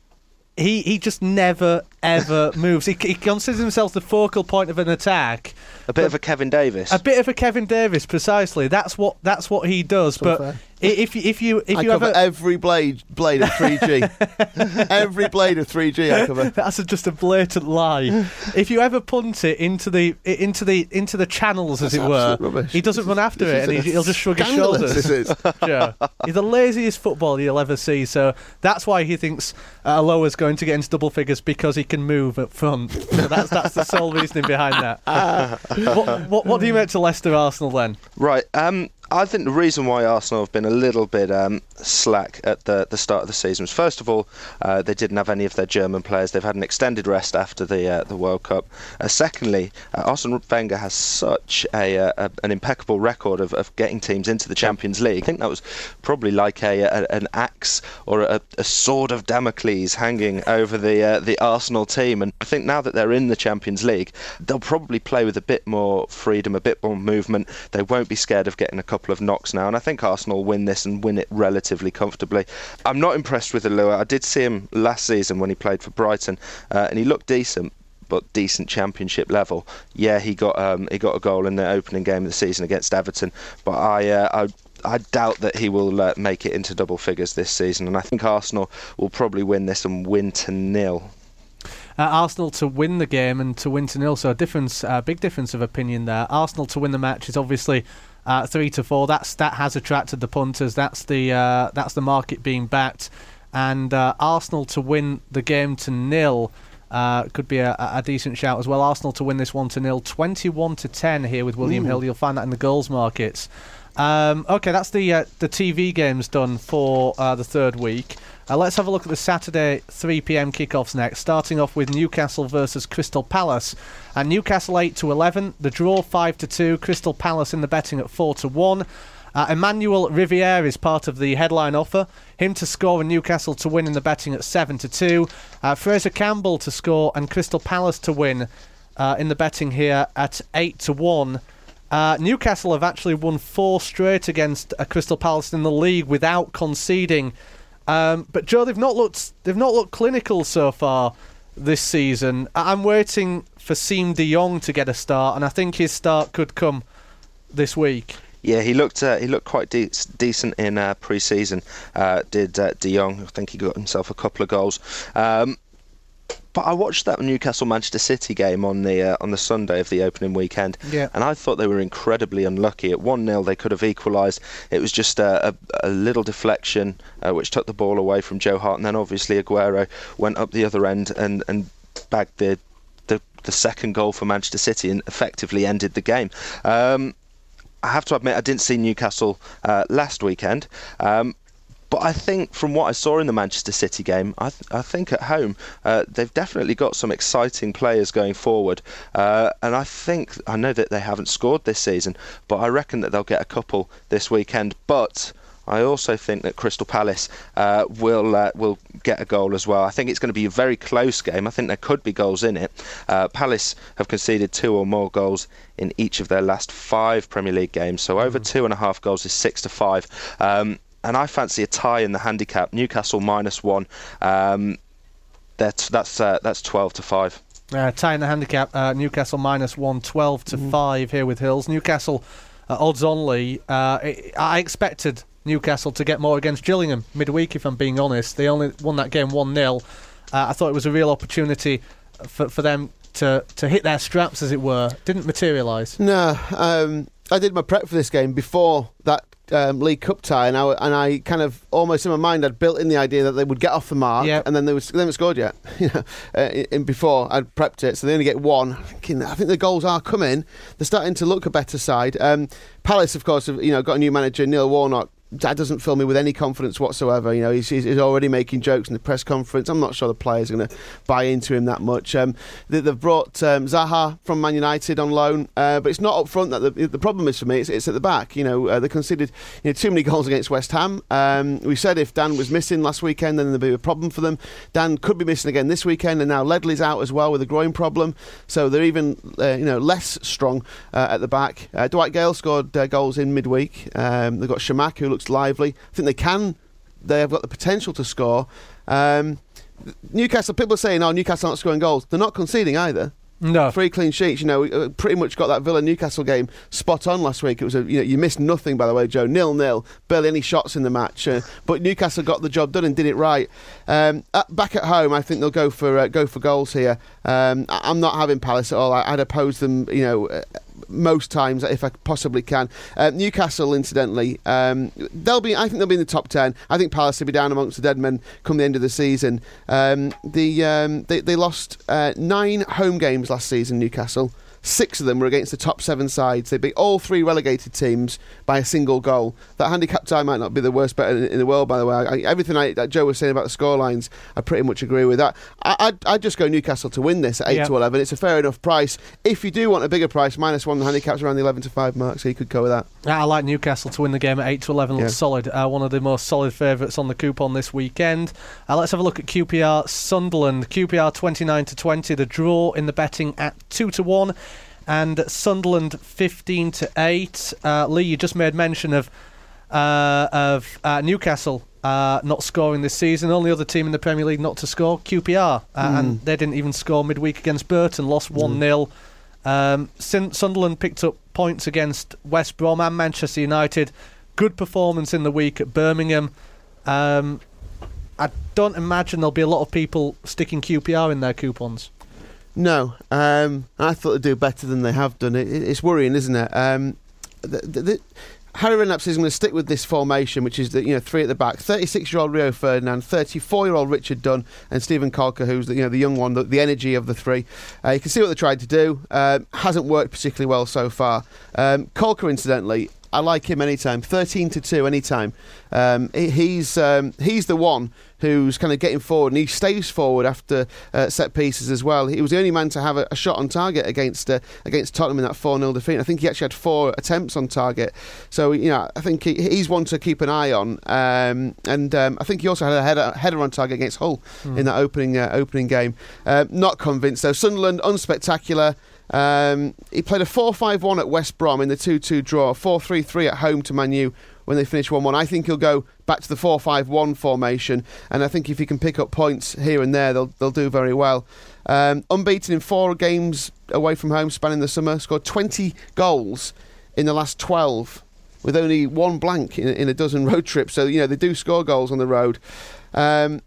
[SPEAKER 2] he he just never ever moves. He, he considers himself the focal point of an attack.
[SPEAKER 3] A bit of a Kevin Davis.
[SPEAKER 2] A bit of a Kevin Davis, precisely. That's what that's what he does.
[SPEAKER 4] That's
[SPEAKER 2] but
[SPEAKER 4] unfair.
[SPEAKER 2] if you if you if
[SPEAKER 4] I
[SPEAKER 2] you
[SPEAKER 4] cover
[SPEAKER 2] ever
[SPEAKER 4] every blade blade of three G. Every blade of three G I cover.
[SPEAKER 2] That's a, just a blatant lie. If you ever punt it into the into the into the channels, as
[SPEAKER 4] That's
[SPEAKER 2] it were,
[SPEAKER 4] absolute rubbish.
[SPEAKER 2] he doesn't run after
[SPEAKER 4] This
[SPEAKER 2] it, and
[SPEAKER 4] is
[SPEAKER 2] he, he'll just shrug his
[SPEAKER 4] scandalous,
[SPEAKER 2] shoulders.
[SPEAKER 4] this is.
[SPEAKER 2] Sure. He's the laziest footballer you'll ever see. So that's why he thinks uh, Aloa's going to get into double figures because he can move up front. So that's that's the sole reasoning behind that. what, what what do you make to Leicester Arsenal then?
[SPEAKER 3] Right. Um, I think the reason why Arsenal have been a little bit um, slack at the, the start of the season was, first of all, uh, they didn't have any of their German players. They've had an extended rest after the uh, the World Cup. Uh, secondly, uh, Arsene Wenger has such a, uh, a an impeccable record of, of getting teams into the Champions League. I think that was probably like a, a an axe or a, a sword of Damocles hanging over the uh, the Arsenal team. And I think now that they're in the Champions League, they'll probably play with a bit more freedom, a bit more movement. They won't be scared of getting a couple of knocks now, and I think Arsenal win this and win it relatively comfortably. I'm not impressed with Aloa. I did see him last season when he played for Brighton, uh, and he looked decent, but decent Championship level. Yeah, he got um, he got a goal in the opening game of the season against Everton, but I uh, I, I doubt that he will uh, make it into double figures this season, and I think Arsenal will probably win this and win to nil.
[SPEAKER 2] Uh, Arsenal to win the game and to win to nil, so a difference, uh, big difference of opinion there. Arsenal to win the match is obviously uh, three to four. That's that has attracted the punters. That's the uh, that's the market being backed, and uh, Arsenal to win the game to nil. Uh, could be a, a decent shout as well. Arsenal to win this one to nil, twenty-one to ten here with William Ooh. Hill. You'll find that in the goals markets. Um, okay, that's the uh, the T V games done for uh, the third week. Uh, let's have a look at the Saturday three p.m. kickoffs next, starting off with Newcastle versus Crystal Palace. And Newcastle eight to eleven, the draw five to two, Crystal Palace in the betting at four to one. Uh, Emmanuel Riviere is part of the headline offer. Him to score and Newcastle to win in the betting at seven to two. Uh, Fraser Campbell to score and Crystal Palace to win uh, in the betting here at eight to one. Uh, Newcastle have actually won four straight against uh, Crystal Palace in the league without conceding. Um, but Joe, they've not looked they've not looked clinical so far this season. I'm waiting for Siem de Jong to get a start, and I think his start could come this week.
[SPEAKER 3] Yeah, he looked uh, he looked quite de- decent in uh, pre-season. Uh, did uh, De Jong? I think he got himself a couple of goals. Um, but I watched that Newcastle Manchester City game on the uh, on the Sunday of the opening weekend,
[SPEAKER 2] yeah.
[SPEAKER 3] and I thought they were incredibly unlucky. At one nil, they could have equalised. It was just a, a, a little deflection uh, which took the ball away from Joe Hart, and then obviously Aguero went up the other end and and bagged the the, the second goal for Manchester City and effectively ended the game. Um, I have to admit, I didn't see Newcastle uh, last weekend, um, but I think from what I saw in the Manchester City game, I, th- I think at home uh, they've definitely got some exciting players going forward, uh, and I think I know that they haven't scored this season, but I reckon that they'll get a couple this weekend. But I also think that Crystal Palace uh, will uh, will get a goal as well. I think it's going to be a very close game. I think there could be goals in it. Uh, Palace have conceded two or more goals in each of their last five Premier League games, so over mm. two and a half goals is six to five. Um, and I fancy a tie in the handicap. Newcastle minus one. Um, that's that's uh, that's twelve to five.
[SPEAKER 2] Uh, tie in the handicap. Uh, Newcastle minus one, twelve to mm. five here with Hills. Newcastle uh, odds only. Uh, I expected Newcastle to get more against Gillingham midweek, if I'm being honest. They only won that game one nil. Uh, I thought it was a real opportunity for for them to, to hit their straps, as it were. Didn't materialise.
[SPEAKER 4] No, um, I did my prep for this game before that um, League Cup tie, and I, and I kind of, almost in my mind, I'd built in the idea that they would get off the mark, yep. and then they, was, they haven't scored yet. you know, uh, in, before I'd prepped it, so they only get one. I'm thinking, I think the goals are coming. They're starting to look a better side. Um, Palace, of course, have, you know, got a new manager, Neil Warnock. That doesn't fill me with any confidence whatsoever. You know, he's, he's already making jokes in the press conference. I'm not sure the players are going to buy into him that much. Um, they, they've brought um, Zaha from Man United on loan, uh, but it's not up front that the, the problem is for me. It's, it's at the back. You know, uh, they conceded you know, too many goals against West Ham. Um, we said if Dan was missing last weekend, then there'd be a problem for them. Dan could be missing again this weekend, and now Ledley's out as well with a groin problem, so they're even uh, you know less strong uh, at the back. Uh, Dwight Gale scored uh, goals in midweek. Um, they've got Shamak, who looks lively. I think they can. They have got the potential to score. Um, Newcastle, people are saying, "Oh, Newcastle aren't scoring goals." They're not conceding either.
[SPEAKER 2] No,
[SPEAKER 4] three clean sheets. You know, we pretty much got that Villa Newcastle game spot on last week. It was a you know you missed nothing, by the way, Joe. Nil nil, barely any shots in the match, uh, but Newcastle got the job done and did it right. Um, at, back at home, I think they'll go for uh, go for goals here. Um, I, I'm not having Palace at all. I, I'd oppose them. You know. Uh, most times if I possibly can. Uh, Newcastle, incidentally, um, they'll be. I think they'll be in the top ten. I think Palace will be down amongst the dead men come the end of the season. Um, the um, they, they lost uh, nine home games last season, Newcastle. Six of them were against the top seven sides. They beat all three relegated teams by a single goal. That handicap tie might not be the worst bet in, in the world, by the way. I, everything I, that Joe was saying about the scorelines, I pretty much agree with that. I, I'd, I'd just go Newcastle to win this at eight yep. to eleven. It's a fair enough price. If you do want a bigger price, minus one, the handicap's around the eleven to five mark, so you could go with that.
[SPEAKER 2] I like Newcastle to win the game at eight to eleven. Looks yeah. solid. Uh, one of the most solid favourites on the coupon this weekend. Uh, let's have a look at Q P R Sunderland. Q P R twenty-nine to twenty. The draw in the betting at two to one. And Sunderland fifteen to eight. Uh, Lee, you just made mention of uh, of uh, Newcastle uh, not scoring this season. Only other team in the Premier League not to score, Q P R. Uh, mm. And they didn't even score midweek against Burton, lost one nil. Mm. Um, Sunderland picked up points against West Brom and Manchester United. Good performance in the week at Birmingham. Um, I don't imagine there'll be a lot of people sticking Q P R in their coupons.
[SPEAKER 4] No, um, I thought they'd do better than they have done. It, it's worrying, isn't it? Um, the, the, the, Harry Redknapp is going to stick with this formation, which is the, you know three at the back. thirty-six-year-old Rio Ferdinand, thirty-four-year-old Richard Dunn, and Stephen Colker, who's the, you know the young one, the, the energy of the three. Uh, you can see what they tried to do. Uh, hasn't worked particularly well so far. Um, Colker, incidentally, I like him anytime. thirteen to two anytime. Um, he, he's um, he's the one who's kind of getting forward, and he stays forward after uh, set pieces as well. He was the only man to have a, a shot on target against uh, against Tottenham in that four nil defeat. I think he actually had four attempts on target. So, you know, I think he, he's one to keep an eye on. Um, and um, I think he also had a header, header on target against Hull mm. in that opening uh, opening game. Uh, not convinced, though. Sunderland, unspectacular. Um, he played a four five one at West Brom in the two two draw, four three three at home to Man U when they finished one one. I think he'll go back to the four five one formation, and I think if he can pick up points here and there, they'll they'll do very well. Um, unbeaten in four games away from home spanning the summer, scored twenty goals in the last twelve, with only one blank in, in a dozen road trips. So, you know, they do score goals on the road. Um,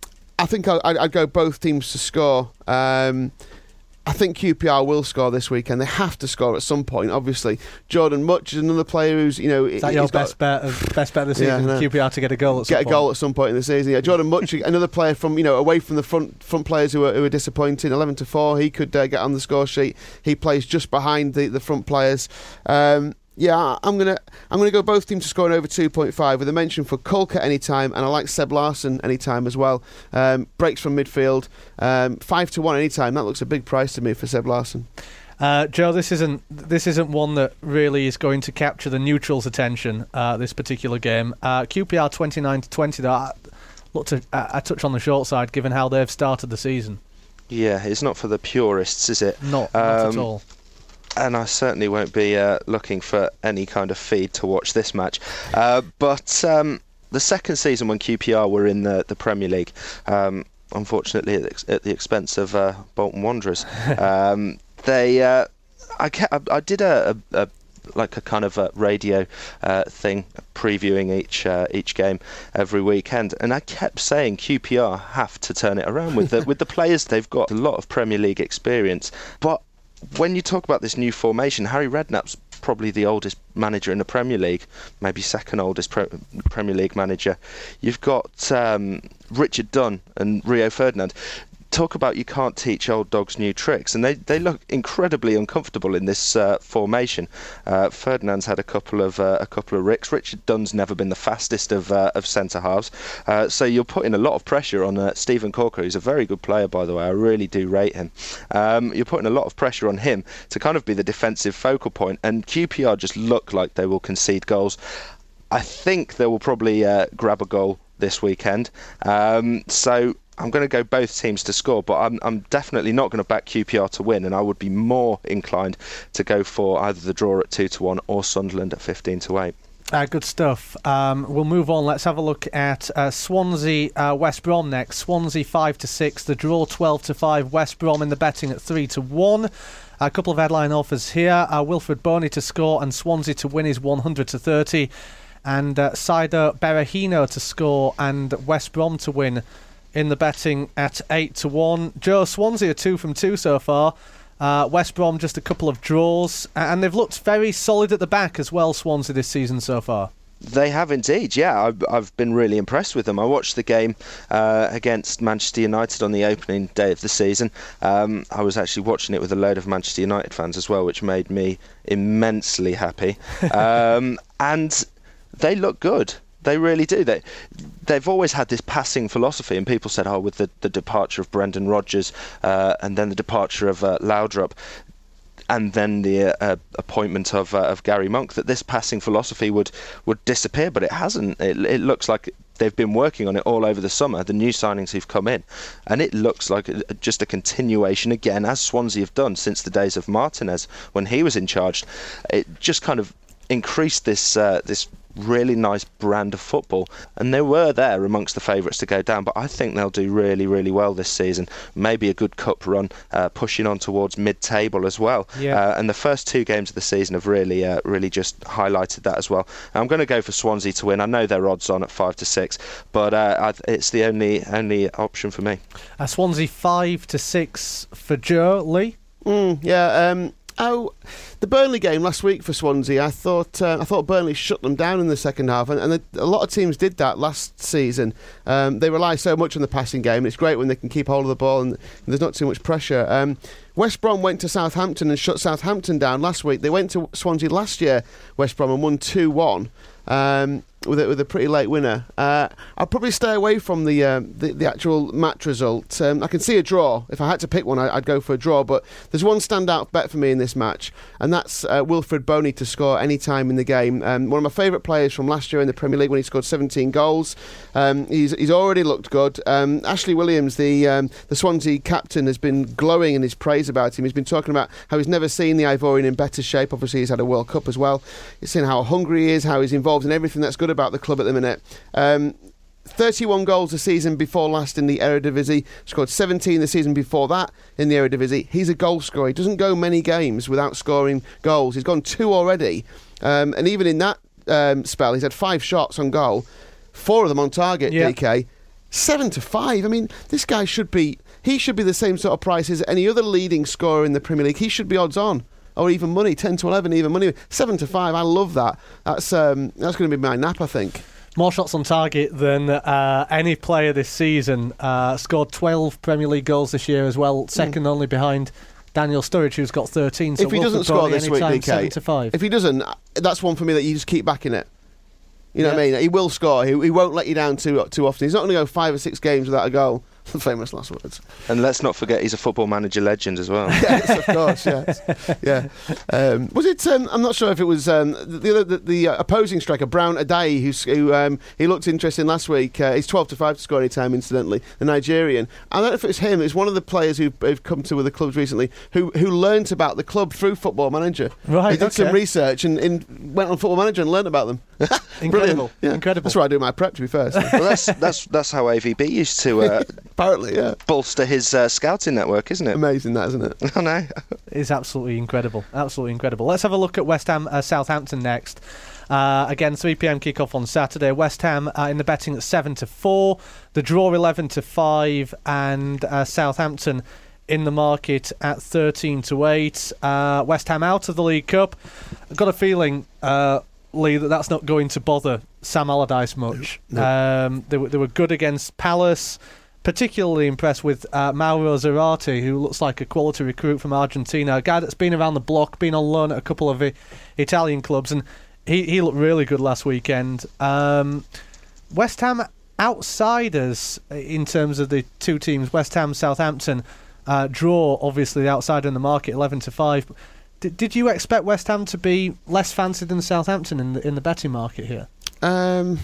[SPEAKER 4] I think I'd, I'd go both teams to score. Um, I think Q P R will score this weekend. They have to score at some point, obviously. Jordan Much is another player who's, you know...
[SPEAKER 2] Is that your best bet of, best bet of the season, yeah, Q P R to get a goal at some
[SPEAKER 4] get
[SPEAKER 2] point?
[SPEAKER 4] Get a goal at some point in the season, yeah. Jordan Much, another player from, you know, away from the front front players who are, who are disappointing, eleven to four, he could uh, get on the score sheet. He plays just behind the, the front players. Um... Yeah, I'm gonna I'm gonna go both teams to score over two point five with a mention for Colker anytime, and I like Seb Larsson anytime as well. Um, breaks from midfield, um, five to one anytime. That looks a big price to me for Seb Larsson.
[SPEAKER 2] Uh, Joe, this isn't this isn't one that really is going to capture the neutrals' attention. Uh, this particular game, uh, Q P R twenty-nine to twenty. Though, I looked a, a touch on the short side, given how they've started the season.
[SPEAKER 3] Yeah, it's not for the purists, is it?
[SPEAKER 2] Not,
[SPEAKER 3] um,
[SPEAKER 2] not at all.
[SPEAKER 3] And I certainly won't be uh, looking for any kind of feed to watch this match. Uh, but um, the second season when Q P R were in the, the Premier League, um, unfortunately at the, ex- at the expense of uh, Bolton Wanderers, um, they uh, I, kept, I, I did a, a, a like a kind of a radio uh, thing previewing each uh, each game every weekend, and I kept saying Q P R have to turn it around with the with the players they've got. A lot of Premier League experience, but when you talk about this new formation, Harry Redknapp's probably the oldest manager in the Premier League, maybe second oldest pre- Premier League manager. You've got um, Richard Dunn and Rio Ferdinand. Talk about you can't teach old dogs new tricks, and they, they look incredibly uncomfortable in this uh, formation. Uh, Ferdinand's had a couple of uh, a couple of ricks. Richard Dunn's never been the fastest of uh, of centre halves, uh, so you're putting a lot of pressure on uh, Stephen Colker, who's a very good player, by the way. I really do rate him. Um, you're putting a lot of pressure on him to kind of be the defensive focal point, and Q P R just look like they will concede goals. I think they will probably uh, grab a goal this weekend. Um, so. I'm going to go both teams to score, but I'm, I'm definitely not going to back Q P R to win, and I would be more inclined to go for either the draw at two to one or Sunderland at fifteen to eight.
[SPEAKER 2] Uh, good stuff. Um, we'll move on. Let's have a look at uh, Swansea uh, West Brom next. Swansea five to six, the draw twelve to five. West Brom in the betting at three to one. A couple of headline offers here. Uh, Wilfred Boney to score and Swansea to win is one hundred to thirty, and uh, Saido Berahino to score and West Brom to win in the betting at eight to one. Joe, Swansea are two from two so far. Uh, West Brom just a couple of draws, and they've looked very solid at the back as well, Swansea, this season so far.
[SPEAKER 3] They have indeed, yeah. I've, I've been really impressed with them. I watched the game uh, against Manchester United on the opening day of the season. Um, I was actually watching it with a load of Manchester United fans as well, which made me immensely happy. um, and they look good. They really do. They, they've always had this passing philosophy, and people said, oh, with the, the departure of Brendan Rodgers uh, and then the departure of uh, Laudrup and then the uh, appointment of uh, of Gary Monk, that this passing philosophy would, would disappear, but it hasn't. It, it looks like they've been working on it all over the summer, the new signings who've come in, and it looks like just a continuation again, as Swansea have done since the days of Martinez when he was in charge. It just kind of increased this uh, this really nice brand of football, and they were there amongst the favourites to go down, but I think they'll do really really well this season. Maybe a good cup run, uh, pushing on towards mid-table as well.
[SPEAKER 2] Yeah.
[SPEAKER 3] Uh, and the first two games of the season have really uh, really just highlighted that as well. I'm going to go for Swansea to win. I know their odds on at five to six, but uh, it's the only only option for me.
[SPEAKER 2] Uh, Swansea five to six for Joe. Lee?
[SPEAKER 4] Mm, yeah, um, Oh, the Burnley game last week for Swansea, I thought uh, I thought Burnley shut them down in the second half, and, and the, a lot of teams did that last season. Um, they rely so much on the passing game, and it's great when they can keep hold of the ball and, and there's not too much pressure. Um, West Brom went to Southampton and shut Southampton down last week. They went to Swansea last year, West Brom, and won two one. Um, with a, with a pretty late winner. Uh, I'll probably stay away from the uh, the, the actual match result. Um, I can see a draw. If I had to pick one, I, I'd go for a draw. But there's one standout bet for me in this match, and that's uh, Wilfred Boney to score any time in the game. Um, one of my favourite players from last year in the Premier League when he scored seventeen goals. Um, he's he's already looked good. Um, Ashley Williams, the um, the Swansea captain, has been glowing in his praise about him. He's been talking about how he's never seen the Ivorian in better shape. Obviously, he's had a World Cup as well. He's seen how hungry he is, how he's involved in everything that's good about the club at the minute. Um, thirty-one goals a season before last in the Eredivisie. Scored seventeen the season before that in the Eredivisie. He's a goal scorer. He doesn't go many games without scoring goals. He's gone two already. Um, and even in that um, spell, he's had five shots on goal. Four of them on target,
[SPEAKER 2] yeah.
[SPEAKER 4] D K. Seven to five. I mean, this guy should be... He should be the same sort of price as any other leading scorer in the Premier League. He should be odds on. Or even money, ten to eleven, even money. seven to five, I love that. That's um, that's going to be my nap, I think.
[SPEAKER 2] More shots on target than uh, any player this season. Uh, scored twelve Premier League goals this year as well, second mm. only behind Daniel Sturridge, who's got thirteen. So
[SPEAKER 4] if he doesn't score this week, D K,
[SPEAKER 2] seven to five.
[SPEAKER 4] If he doesn't, that's one for me that you just keep backing it. You know
[SPEAKER 2] yeah.
[SPEAKER 4] what I mean? He will score. He, he won't let you down too too often. He's not going to go five or six games without a goal. The famous last words.
[SPEAKER 3] And let's not forget he's a Football Manager legend as well.
[SPEAKER 4] Yes, of course, yes. Yeah. Um, was it, um, I'm not sure if it was um, the, other, the, the opposing striker, Brown Adeyi, who's, who um, he looked interesting last week. Uh, he's twelve to five to score any time, incidentally, the Nigerian. I don't know if it was him, it's one of the players who have come to with the clubs recently who who learnt about the club through Football Manager.
[SPEAKER 2] Right,
[SPEAKER 4] He did
[SPEAKER 2] okay.
[SPEAKER 4] some research and, and went on Football Manager and learnt about them.
[SPEAKER 2] Incredible.
[SPEAKER 4] Yeah.
[SPEAKER 2] Incredible.
[SPEAKER 4] That's where I do my prep, to be fair. So.
[SPEAKER 3] Well, that's that's that's how A V B used to uh,
[SPEAKER 4] Apparently, yeah.
[SPEAKER 3] bolster his uh, scouting network, isn't it?
[SPEAKER 4] Amazing, that, isn't it?
[SPEAKER 3] I know.
[SPEAKER 2] It's absolutely incredible. Absolutely incredible. Let's have a look at West Ham uh, Southampton next. Uh, again, three p.m. kickoff on Saturday. West Ham uh, in the betting at seven to four. The draw eleven to five, and uh, Southampton in the market at thirteen to eight. Uh, West Ham out of the League Cup. I've got a feeling, uh, Lee, that that's not going to bother Sam Allardyce much.
[SPEAKER 4] No.
[SPEAKER 2] Um, they, were, they were good against Palace. Particularly impressed with uh, Mauro Zarate, who looks like a quality recruit from Argentina, a guy that's been around the block, been on loan at a couple of I- Italian clubs, and he, he looked really good last weekend. Um, West Ham outsiders in terms of the two teams, West Ham, Southampton, uh, draw obviously the outsider in the market, eleven to five. D- did you expect West Ham to be less fancy than Southampton in the, in the betting market here?
[SPEAKER 4] Um...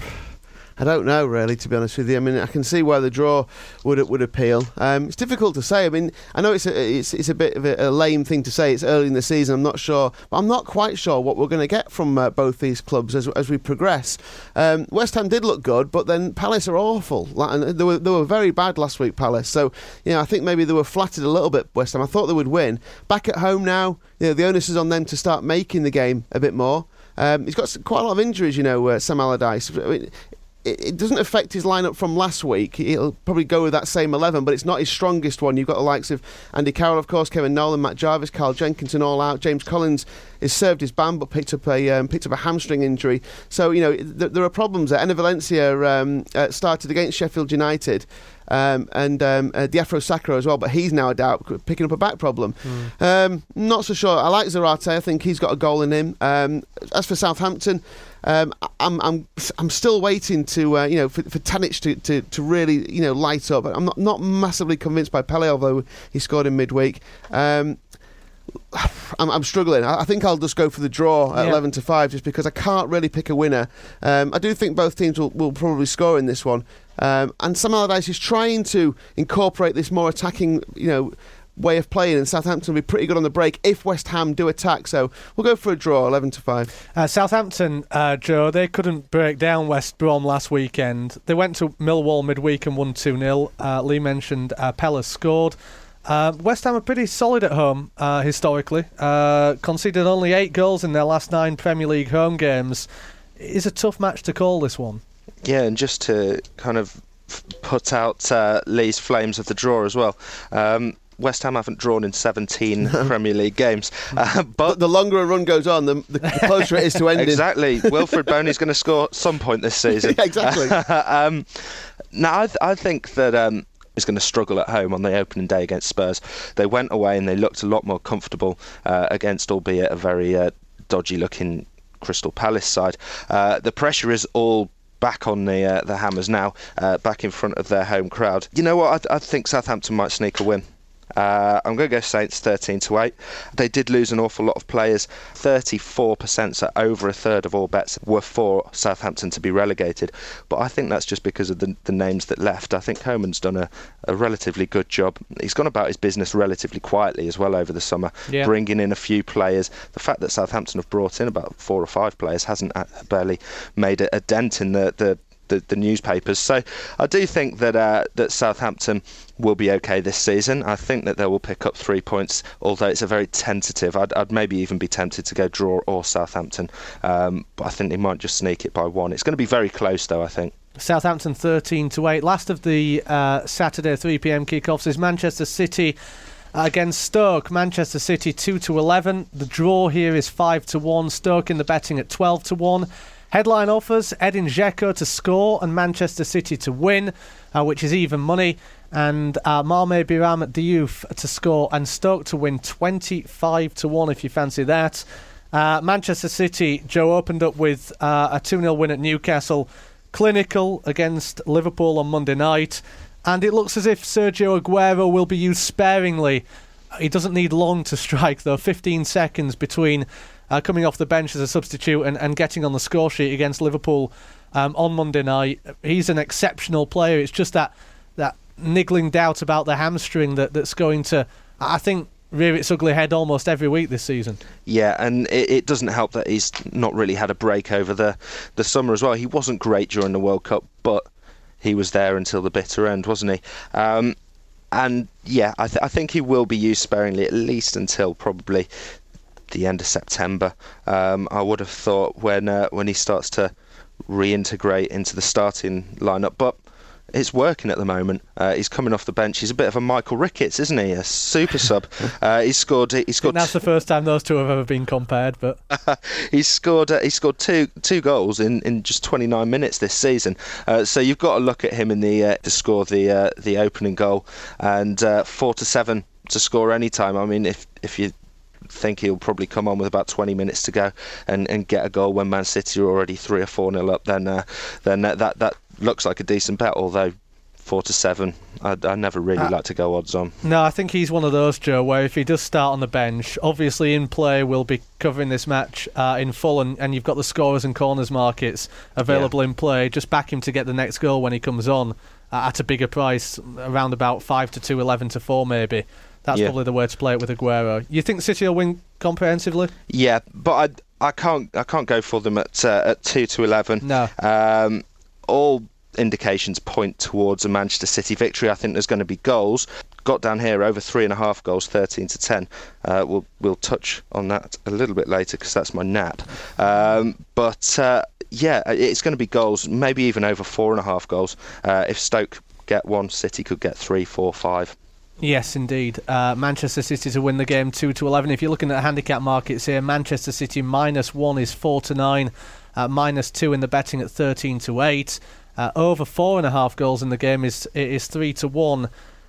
[SPEAKER 4] I don't know, really, to be honest with you. I mean, I can see why the draw would would appeal. Um, it's difficult to say. I mean, I know it's a, it's, it's a bit of a, a lame thing to say. It's early in the season. I'm not sure. But I'm not quite sure what we're going to get from uh, both these clubs as as we progress. Um, West Ham did look good, but then Palace are awful. Like, and they were they were very bad last week, Palace. So, you know, I think maybe they were flattered a little bit, West Ham. I thought they would win. Back at home now, you know, the onus is on them to start making the game a bit more. Um, he's got quite a lot of injuries, you know, uh, Sam Allardyce. I mean, it doesn't affect his lineup from last week. He'll probably go with that same eleven, but it's not his strongest one. You've got the likes of Andy Carroll, of course, Kevin Nolan, Matt Jarvis, Carl Jenkinson all out. James Collins has served his ban but picked up a um, picked up a hamstring injury. So, you know, th- there are problems there. Enner Valencia um, uh, started against Sheffield United. Um, and um, uh, Diafra Sakho as well, but he's now a doubt, picking up a back problem. Mm. Um, not so sure. I like Zarate. I think he's got a goal in him. Um, as for Southampton, um, I'm I'm I'm still waiting to uh, you know for, for Tadic to, to, to really you know light up. I'm not not massively convinced by Pele, although he scored in midweek. Um, I'm, I'm struggling. I, I think I'll just go for the draw at yeah. eleven to five, just because I can't really pick a winner. Um, I do think both teams will, will probably score in this one. Um, and Sam Allardyce is trying to incorporate this more attacking, you know, way of playing, and Southampton will be pretty good on the break if West Ham do attack. So we'll go for a draw, eleven to five.
[SPEAKER 2] Uh, Southampton, uh, Joe, they couldn't break down West Brom last weekend. They went to Millwall midweek and won two nil. Uh, Lee mentioned uh, Pella scored. Uh, West Ham are pretty solid at home uh, historically. Uh, conceded only eight goals in their last nine Premier League home games. It's a tough match to call, this one.
[SPEAKER 3] Yeah, and just to kind of f- put out uh, Lee's flames of the draw as well. Um, West Ham haven't drawn in seventeen Premier League games. Uh, but,
[SPEAKER 4] but the longer a run goes on, the, the closer it is to ending.
[SPEAKER 3] Exactly. Wilfred Boney's going to score at some point this season.
[SPEAKER 4] Yeah, exactly.
[SPEAKER 3] um, now, I, th- I think that um, he's going to struggle at home on the opening day against Spurs. They went away and they looked a lot more comfortable uh, against, albeit a very uh, dodgy-looking Crystal Palace side. Uh, the pressure is all back on the uh, the Hammers now, uh, back in front of their home crowd. You know what? I, I think Southampton might sneak a win. Uh, I'm going to go Saints thirteen to eight. They did lose an awful lot of players. thirty-four percent, so over a third of all bets were for Southampton to be relegated. But I think that's just because of the, the names that left. I think Koeman's done a, a relatively good job. He's gone about his business relatively quietly as well over the summer, yeah. bringing in a few players. The fact that Southampton have brought in about four or five players hasn't uh, barely made a, a dent in the, the The, the newspapers. So I do think that uh, that Southampton will be okay this season. I think that they will pick up three points, although it's a very tentative. I'd, I'd maybe even be tempted to go draw or Southampton, um, but I think they might just sneak it by one. It's going to be very close, though, I think.
[SPEAKER 2] Southampton thirteen to eight. Last of the uh, Saturday three p.m. kickoffs is Manchester City against Stoke. Manchester City two to eleven. The draw here is five to one. Stoke in the betting at twelve to one. Headline offers Edin Dzeko to score and Manchester City to win, uh, which is even money, and uh, Malmé Biram Diouf to score and Stoke to win twenty-five to one if you fancy that. Uh, Manchester City, Joe, opened up with uh, a two nil win at Newcastle, clinical against Liverpool on Monday night, and it looks as if Sergio Aguero will be used sparingly. He doesn't need long to strike, though. fifteen seconds between Uh, coming off the bench as a substitute and, and getting on the score sheet against Liverpool um, on Monday night. He's an exceptional player. It's just that that niggling doubt about the hamstring that, that's going to, I think, rear its ugly head almost every week this season.
[SPEAKER 3] Yeah, and it, it doesn't help that he's not really had a break over the, the summer as well. He wasn't great during the World Cup, but he was there until the bitter end, wasn't he? Um, and yeah, I, th- I think he will be used sparingly, at least until probably the end of September. Um, I would have thought when uh, when he starts to reintegrate into the starting lineup, but it's working at the moment. Uh, he's coming off the bench. He's a bit of a Michael Ricketts, isn't he? A super sub. Uh, he scored. He scored.
[SPEAKER 2] That's the first time those two have ever been compared. But
[SPEAKER 3] he scored. Uh, he scored two two goals in, in just twenty-nine minutes this season. Uh, so you've got to look at him in the uh, to score the uh, the opening goal, and uh, four to seven to score any time. I mean, if if you think he'll probably come on with about twenty minutes to go and, and get a goal when Man City are already three or four nil up, then uh, then that, that that looks like a decent bet. Although four to seven, I, I never really uh, like to go odds on.
[SPEAKER 2] No, I think he's one of those, Joe, where if he does start on the bench, obviously in play we'll be covering this match uh, in full, and, and you've got the scorers and corners markets available yeah. in play. Just back him to get the next goal when he comes on uh, at a bigger price, around about five to two, eleven to four maybe. That's yeah. probably the way to play it with Aguero. You think City will win comprehensively?
[SPEAKER 3] Yeah, but I I can't I can't go for them at uh, at two to eleven.
[SPEAKER 2] No.
[SPEAKER 3] Um, all indications point towards a Manchester City victory. I think there's going to be goals. Got down here over three and a half goals, thirteen to ten. Uh, we'll we'll touch on that a little bit later because that's my nap. Um, but uh, yeah, it's going to be goals. Maybe even over four and a half goals. Uh, if Stoke get one, City could get three, four, five.
[SPEAKER 2] Yes, indeed. Uh, Manchester City to win the game two to eleven. If you're looking at handicap markets here, Manchester City minus one is four to nine, uh, minus two in the betting at thirteen to eight. Uh, over four and a half goals in the game is is three to one.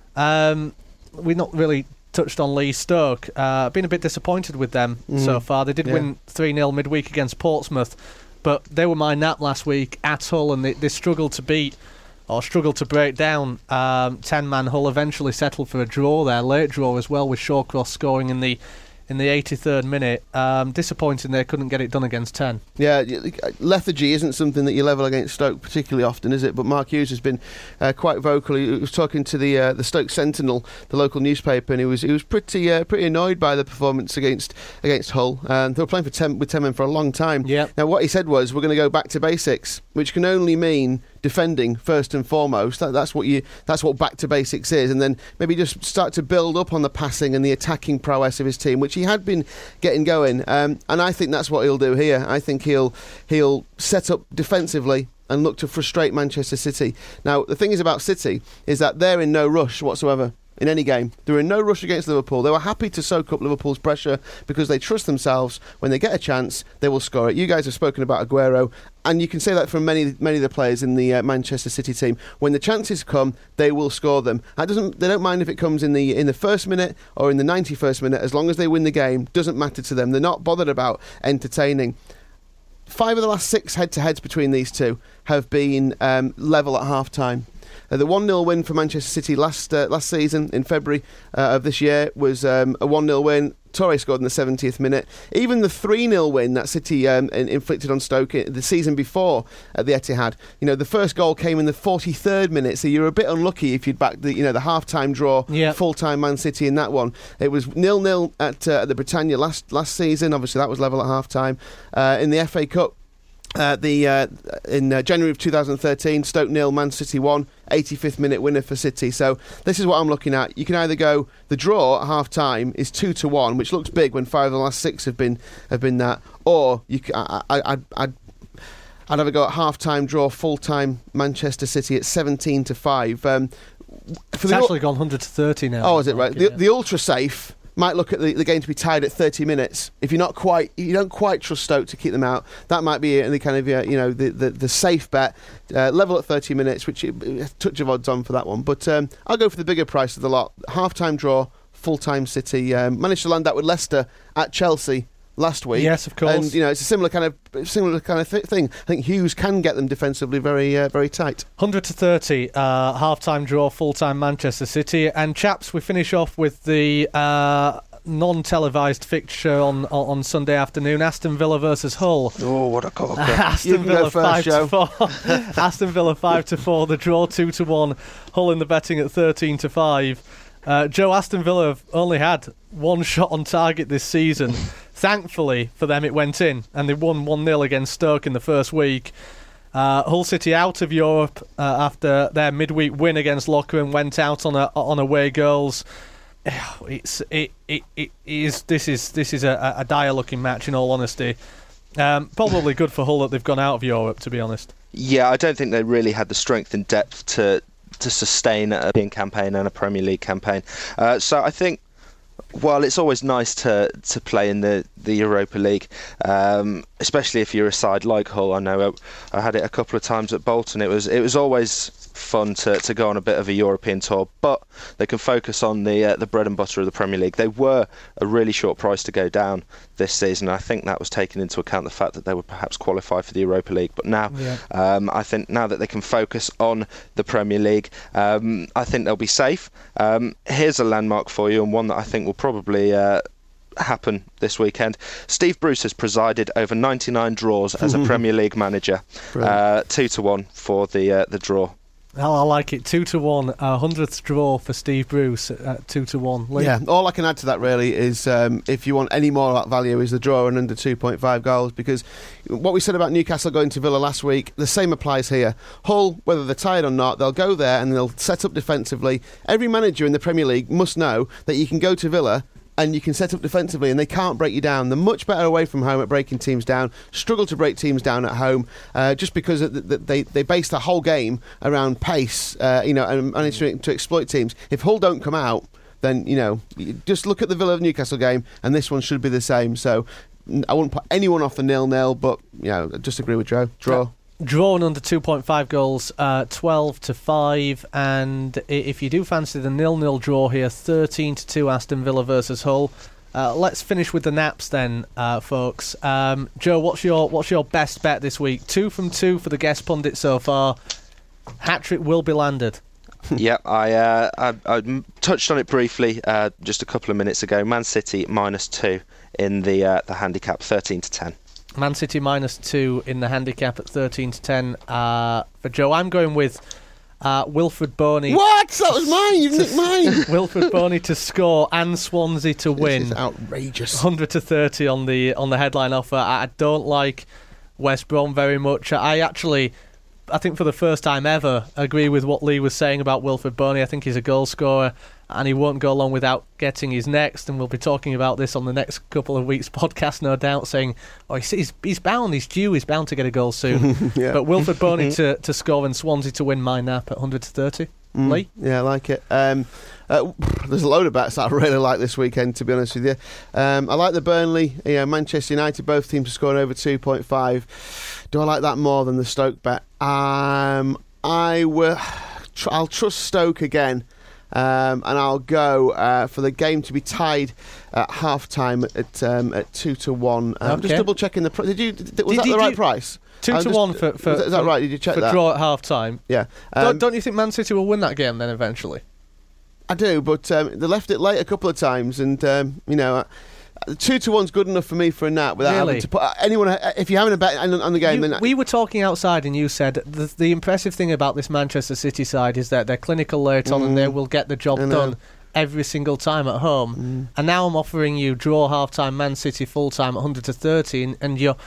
[SPEAKER 2] Um, we've not really touched on Lee Stoke. Uh, been a bit disappointed with them mm. so far. They did yeah. win three nil midweek against Portsmouth, but they were my nap last week at Hull, and they, they struggled to beat. Or struggled to break down um, ten-man Hull. Eventually settled for a draw there, late draw as well, with Shawcross scoring in the in the eighty-third minute. Um, disappointing they couldn't get it done against ten.
[SPEAKER 4] Yeah, lethargy isn't something that you level against Stoke particularly often, is it? But Mark Hughes has been uh, quite vocal. He was talking to the uh, the Stoke Sentinel, the local newspaper, and he was he was pretty uh, pretty annoyed by the performance against against Hull. And they were playing for ten, with ten men for a long time.
[SPEAKER 2] Yep.
[SPEAKER 4] Now what he said was, we're going to go back to basics, which can only mean defending first and foremost. That, that's what you. That's what back to basics is, and then maybe just start to build up on the passing and the attacking prowess of his team, which he had been getting going. Um, and I think that's what he'll do here. I think he'll he'll set up defensively and look to frustrate Manchester City. Now the thing is about City is that they're in no rush whatsoever. in any game. They were in no rush against Liverpool. They were happy to soak up Liverpool's pressure because they trust themselves. When they get a chance, they will score it. You guys have spoken about Aguero, and you can say that from many many of the players in the uh, Manchester City team. When the chances come, they will score them. That doesn't. They don't mind if it comes in the in the first minute or in the ninety-first minute, as long as they win the game. Doesn't matter to them. They're not bothered about entertaining. Five of the last six head-to-heads between these two have been um, level at half-time. Uh, the one nil win for Manchester City last uh, last season in February uh, of this year was um, a one nil win. Torre scored in the seventieth minute. Even the three nil win that City um, inflicted on Stoke the season before at the Etihad, you know, the first goal came in the forty-third minute, so you're a bit unlucky if you'd backed the, you know, the half-time draw, yep. full-time Man City in that one. It was nil nil at, uh, at the Britannia last last season. Obviously, that was level at half-time. Uh, in the F A Cup, Uh, the uh, in uh, January of two thousand thirteen, Stoke nil, Man City one, eighty-fifth minute winner for City. So this is what I'm looking at. You can either go the draw at half time is two to one, which looks big when five of the last six have been have been that, or you can, I, I, I'd, I'd I'd have a go at half time draw, full time Manchester City at seventeen to five. Um,
[SPEAKER 2] for it's the actually ul- gone one hundred to thirty now.
[SPEAKER 4] Oh, is it right? The, the ultra safe might look at the, the game to be tied at thirty minutes. If you're not quite, you don't quite trust Stoke to keep them out. That might be the kind of uh, you know the, the, the safe bet. Uh, level at thirty minutes, which a touch of odds on for that one. But um, I'll go for the bigger price of the lot. Half time draw, full time City. Um, managed to land that with Leicester at Chelsea last week.
[SPEAKER 2] Yes, of course.
[SPEAKER 4] And you know it's a similar kind of similar kind of th- thing. I think Hughes can get them defensively very uh, very tight.
[SPEAKER 2] one hundred to thirty, uh, half time draw, full time Manchester City. And chaps, we finish off with the Uh, non-televised fixture on on Sunday afternoon. Aston Villa versus Hull.
[SPEAKER 3] Oh, what a corker!
[SPEAKER 2] Aston Villa five to four. Aston Villa five to four. The draw two to one. Hull in the betting at thirteen to five. Uh, Joe, Aston Villa have only had one shot on target this season. Thankfully for them, it went in, and they won one nil against Stoke in the first week. Uh, Hull City out of Europe uh, after their midweek win against Lochran, went out on a on away goals. It's it, it it is this is this is a, a dire looking match in all honesty. Um, probably good for Hull that they've gone out of Europe, to be honest.
[SPEAKER 3] Yeah, I don't think they really had the strength and depth to to sustain a European campaign and a Premier League campaign. Uh, so I think, while it's always nice to to play in the, the Europa League, um, especially if you're a side like Hull. I know I, I had it a couple of times at Bolton. It was it was always fun to, to go on a bit of a European tour, but they can focus on the uh, the bread and butter of the Premier League. They were a really short price to go down this season. I think that was taken into account the fact that they would perhaps qualify for the Europa League. But now, yeah. um, I think now that they can focus on the Premier League, um, I think they'll be safe. Um, here's a landmark for you, and one that I think will probably Uh, happen this weekend. Steve Bruce has presided over ninety-nine draws as a Premier League manager. Uh, two to one for the uh, the draw.
[SPEAKER 2] Oh, I like it. Two to one. A hundredth draw for Steve Bruce at two to one. Lee?
[SPEAKER 4] Yeah, all I can add to that really is um, if you want any more of that value is the draw and under two point five goals, because what we said about Newcastle going to Villa last week, the same applies here. Hull, whether they're tired or not, they'll go there and they'll set up defensively. Every manager in the Premier League must know that you can go to Villa and you can set up defensively and they can't break you down. They're much better away from home at breaking teams down, struggle to break teams down at home, uh, just because they they base the whole game around pace, uh, you know, and managing to exploit teams. If Hull don't come out, then, you know, just look at the Villa Newcastle game and this one should be the same. So I wouldn't put anyone off the nil-nil, but, you know, I just agree with Joe. Draw.
[SPEAKER 2] Drawn under two point five goals, uh, twelve to five, and if you do fancy the nil-nil draw here, thirteen to two Aston Villa versus Hull. Uh, let's finish with the naps then, uh, folks. Um, Joe, what's your what's your best bet this week? Two from two for the guest pundit so far. Hat-trick will be landed.
[SPEAKER 3] yeah, I, uh, I I touched on it briefly uh, just a couple of minutes ago. Man City minus two in the uh, the handicap, thirteen to ten.
[SPEAKER 2] Man City minus two in the handicap at thirteen to ten. Uh, for Joe, I'm going with uh, Wilfred Boney.
[SPEAKER 4] What? That was mine. You nicked mine.
[SPEAKER 2] Wilfred Boney to score and Swansea to win.
[SPEAKER 4] This is outrageous.
[SPEAKER 2] one hundred to thirty on the on the headline offer. I don't like West Brom very much. I actually, I think for the first time ever, agree with what Lee was saying about Wilfred Boney. I think he's a goal scorer, and he won't go long without getting his next, and we'll be talking about this on the next couple of weeks' podcast, no doubt, saying, oh, he's, he's bound, he's due, he's bound to get a goal soon. yeah. But Wilfred Boney to, to score and Swansea to win my nap at one hundred to thirty.
[SPEAKER 4] Mm,
[SPEAKER 2] Lee?
[SPEAKER 4] Yeah, I like it. Um, uh, there's a load of bets that I really like this weekend, to be honest with you. Um, I like the Burnley, you know, Manchester United, both teams are scoring over two point five. Do I like that more than the Stoke bet? Um, I will. Tr- I'll trust Stoke again. Um, and I'll go uh, for the game to be tied at half time at um, at two to one. Um,
[SPEAKER 2] Okay.
[SPEAKER 4] Just double checking the. Pr- did you? Did, was
[SPEAKER 2] Did-
[SPEAKER 4] that
[SPEAKER 2] did
[SPEAKER 4] the right
[SPEAKER 2] you-
[SPEAKER 4] price?
[SPEAKER 2] Two
[SPEAKER 4] I
[SPEAKER 2] to
[SPEAKER 4] just-
[SPEAKER 2] one for, for
[SPEAKER 4] is that, is that
[SPEAKER 2] for-
[SPEAKER 4] right? Did you check
[SPEAKER 2] for
[SPEAKER 4] that?
[SPEAKER 2] draw at half time.
[SPEAKER 4] Yeah.
[SPEAKER 2] don't,
[SPEAKER 4] Um,
[SPEAKER 2] don't you think Man City will win that game then eventually?
[SPEAKER 4] I do, but um, they left it late a couple of times, and um, you know. Uh, Two to one's good enough for me for a nap without
[SPEAKER 2] Really?
[SPEAKER 4] having to put uh, anyone. Uh, if you're having a bet on, on the game,
[SPEAKER 2] You-
[SPEAKER 4] then
[SPEAKER 2] we were talking outside and you said the, the impressive thing about this Manchester City side is that they're clinical late on and they will get the job
[SPEAKER 4] I know.
[SPEAKER 2] done every single time at home. And now I'm offering you draw half-time, Man City full-time at one hundred to thirty, and, and you're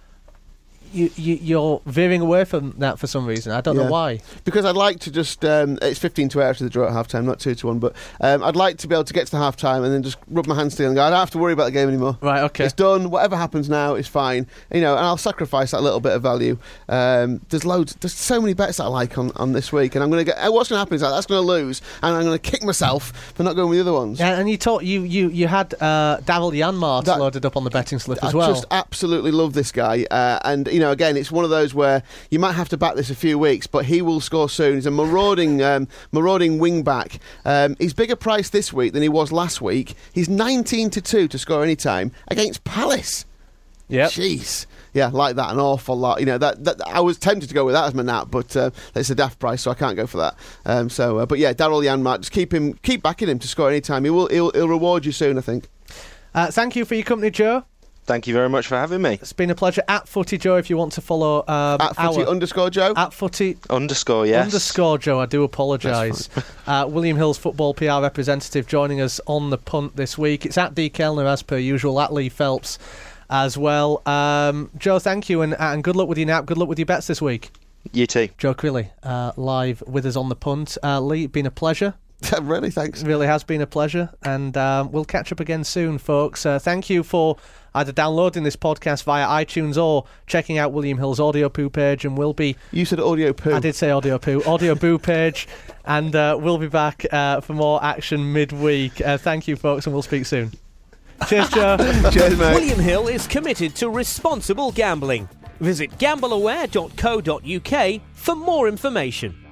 [SPEAKER 2] you, you, you're veering away from that for some reason. I don't
[SPEAKER 4] Yeah.
[SPEAKER 2] know why.
[SPEAKER 4] because I'd like to just um, it's fifteen to eight after the draw at half time, not two to one, but um, I'd like to be able to get to the half time and then just rub my hands together and go, I don't have to worry about the game anymore.
[SPEAKER 2] Right, okay.
[SPEAKER 4] It's done. Whatever happens now is fine. You know, and I'll sacrifice that little bit of value. Um, there's loads. There's so many bets that I like on, on this week, and I'm going to get. What's going to happen is that that's going to lose, and I'm going to kick myself for not going with the other ones.
[SPEAKER 2] Yeah, and you taught you you you had uh, Daryl Janmaat
[SPEAKER 4] That-
[SPEAKER 2] loaded up on the betting slip
[SPEAKER 4] I
[SPEAKER 2] as well.
[SPEAKER 4] just absolutely love this guy, uh, and you know, again, it's one of those where you might have to back this a few weeks, but he will score soon. He's a marauding, um, marauding wing back. Um, he's bigger price this week than he was last week. He's nineteen to two to score any time against Palace.
[SPEAKER 2] Yep.
[SPEAKER 4] Jeez. Yeah, like that an awful lot. You know that, that I was tempted to go with that as my nap, but uh, it's a daft price, so I can't go for that. Um, so, uh, but yeah, Daryl Janmaat, just keep him, keep backing him to score any time. He will, he'll, he'll reward you soon, I think.
[SPEAKER 2] Uh, thank you for your company, Joe.
[SPEAKER 3] Thank you very much for having me.
[SPEAKER 2] It's been a pleasure. At Footy Joe, if you want to follow um,
[SPEAKER 4] At footy
[SPEAKER 2] our
[SPEAKER 4] underscore Joe.
[SPEAKER 2] at Footy
[SPEAKER 3] Underscore, yes.
[SPEAKER 2] underscore Joe. I do apologise. uh, William Hill's football P R representative joining us on the punt this week. It's at D Kellner as per usual. At Lee Phelps as well. Um, Joe, thank you, and and good luck with your nap. Good luck with your bets this week.
[SPEAKER 3] You too.
[SPEAKER 2] Joe Crilly, uh, live with us on the punt. Uh, Lee, been a pleasure.
[SPEAKER 4] Really, thanks.
[SPEAKER 2] It really has been a pleasure, and um, we'll catch up again soon, folks. Uh, thank you for either downloading this podcast via iTunes or checking out William Hill's Audio Poo page, and we'll be...
[SPEAKER 4] You said audio poo.
[SPEAKER 2] I did say Audio Poo. Audio Boo page, and uh, we'll be back uh, for more action midweek. Uh, thank you, folks, and we'll speak soon. Cheers, Joe.
[SPEAKER 4] Cheers, mate.
[SPEAKER 5] William Hill is committed to responsible gambling. Visit gambleaware dot co dot uk for more information.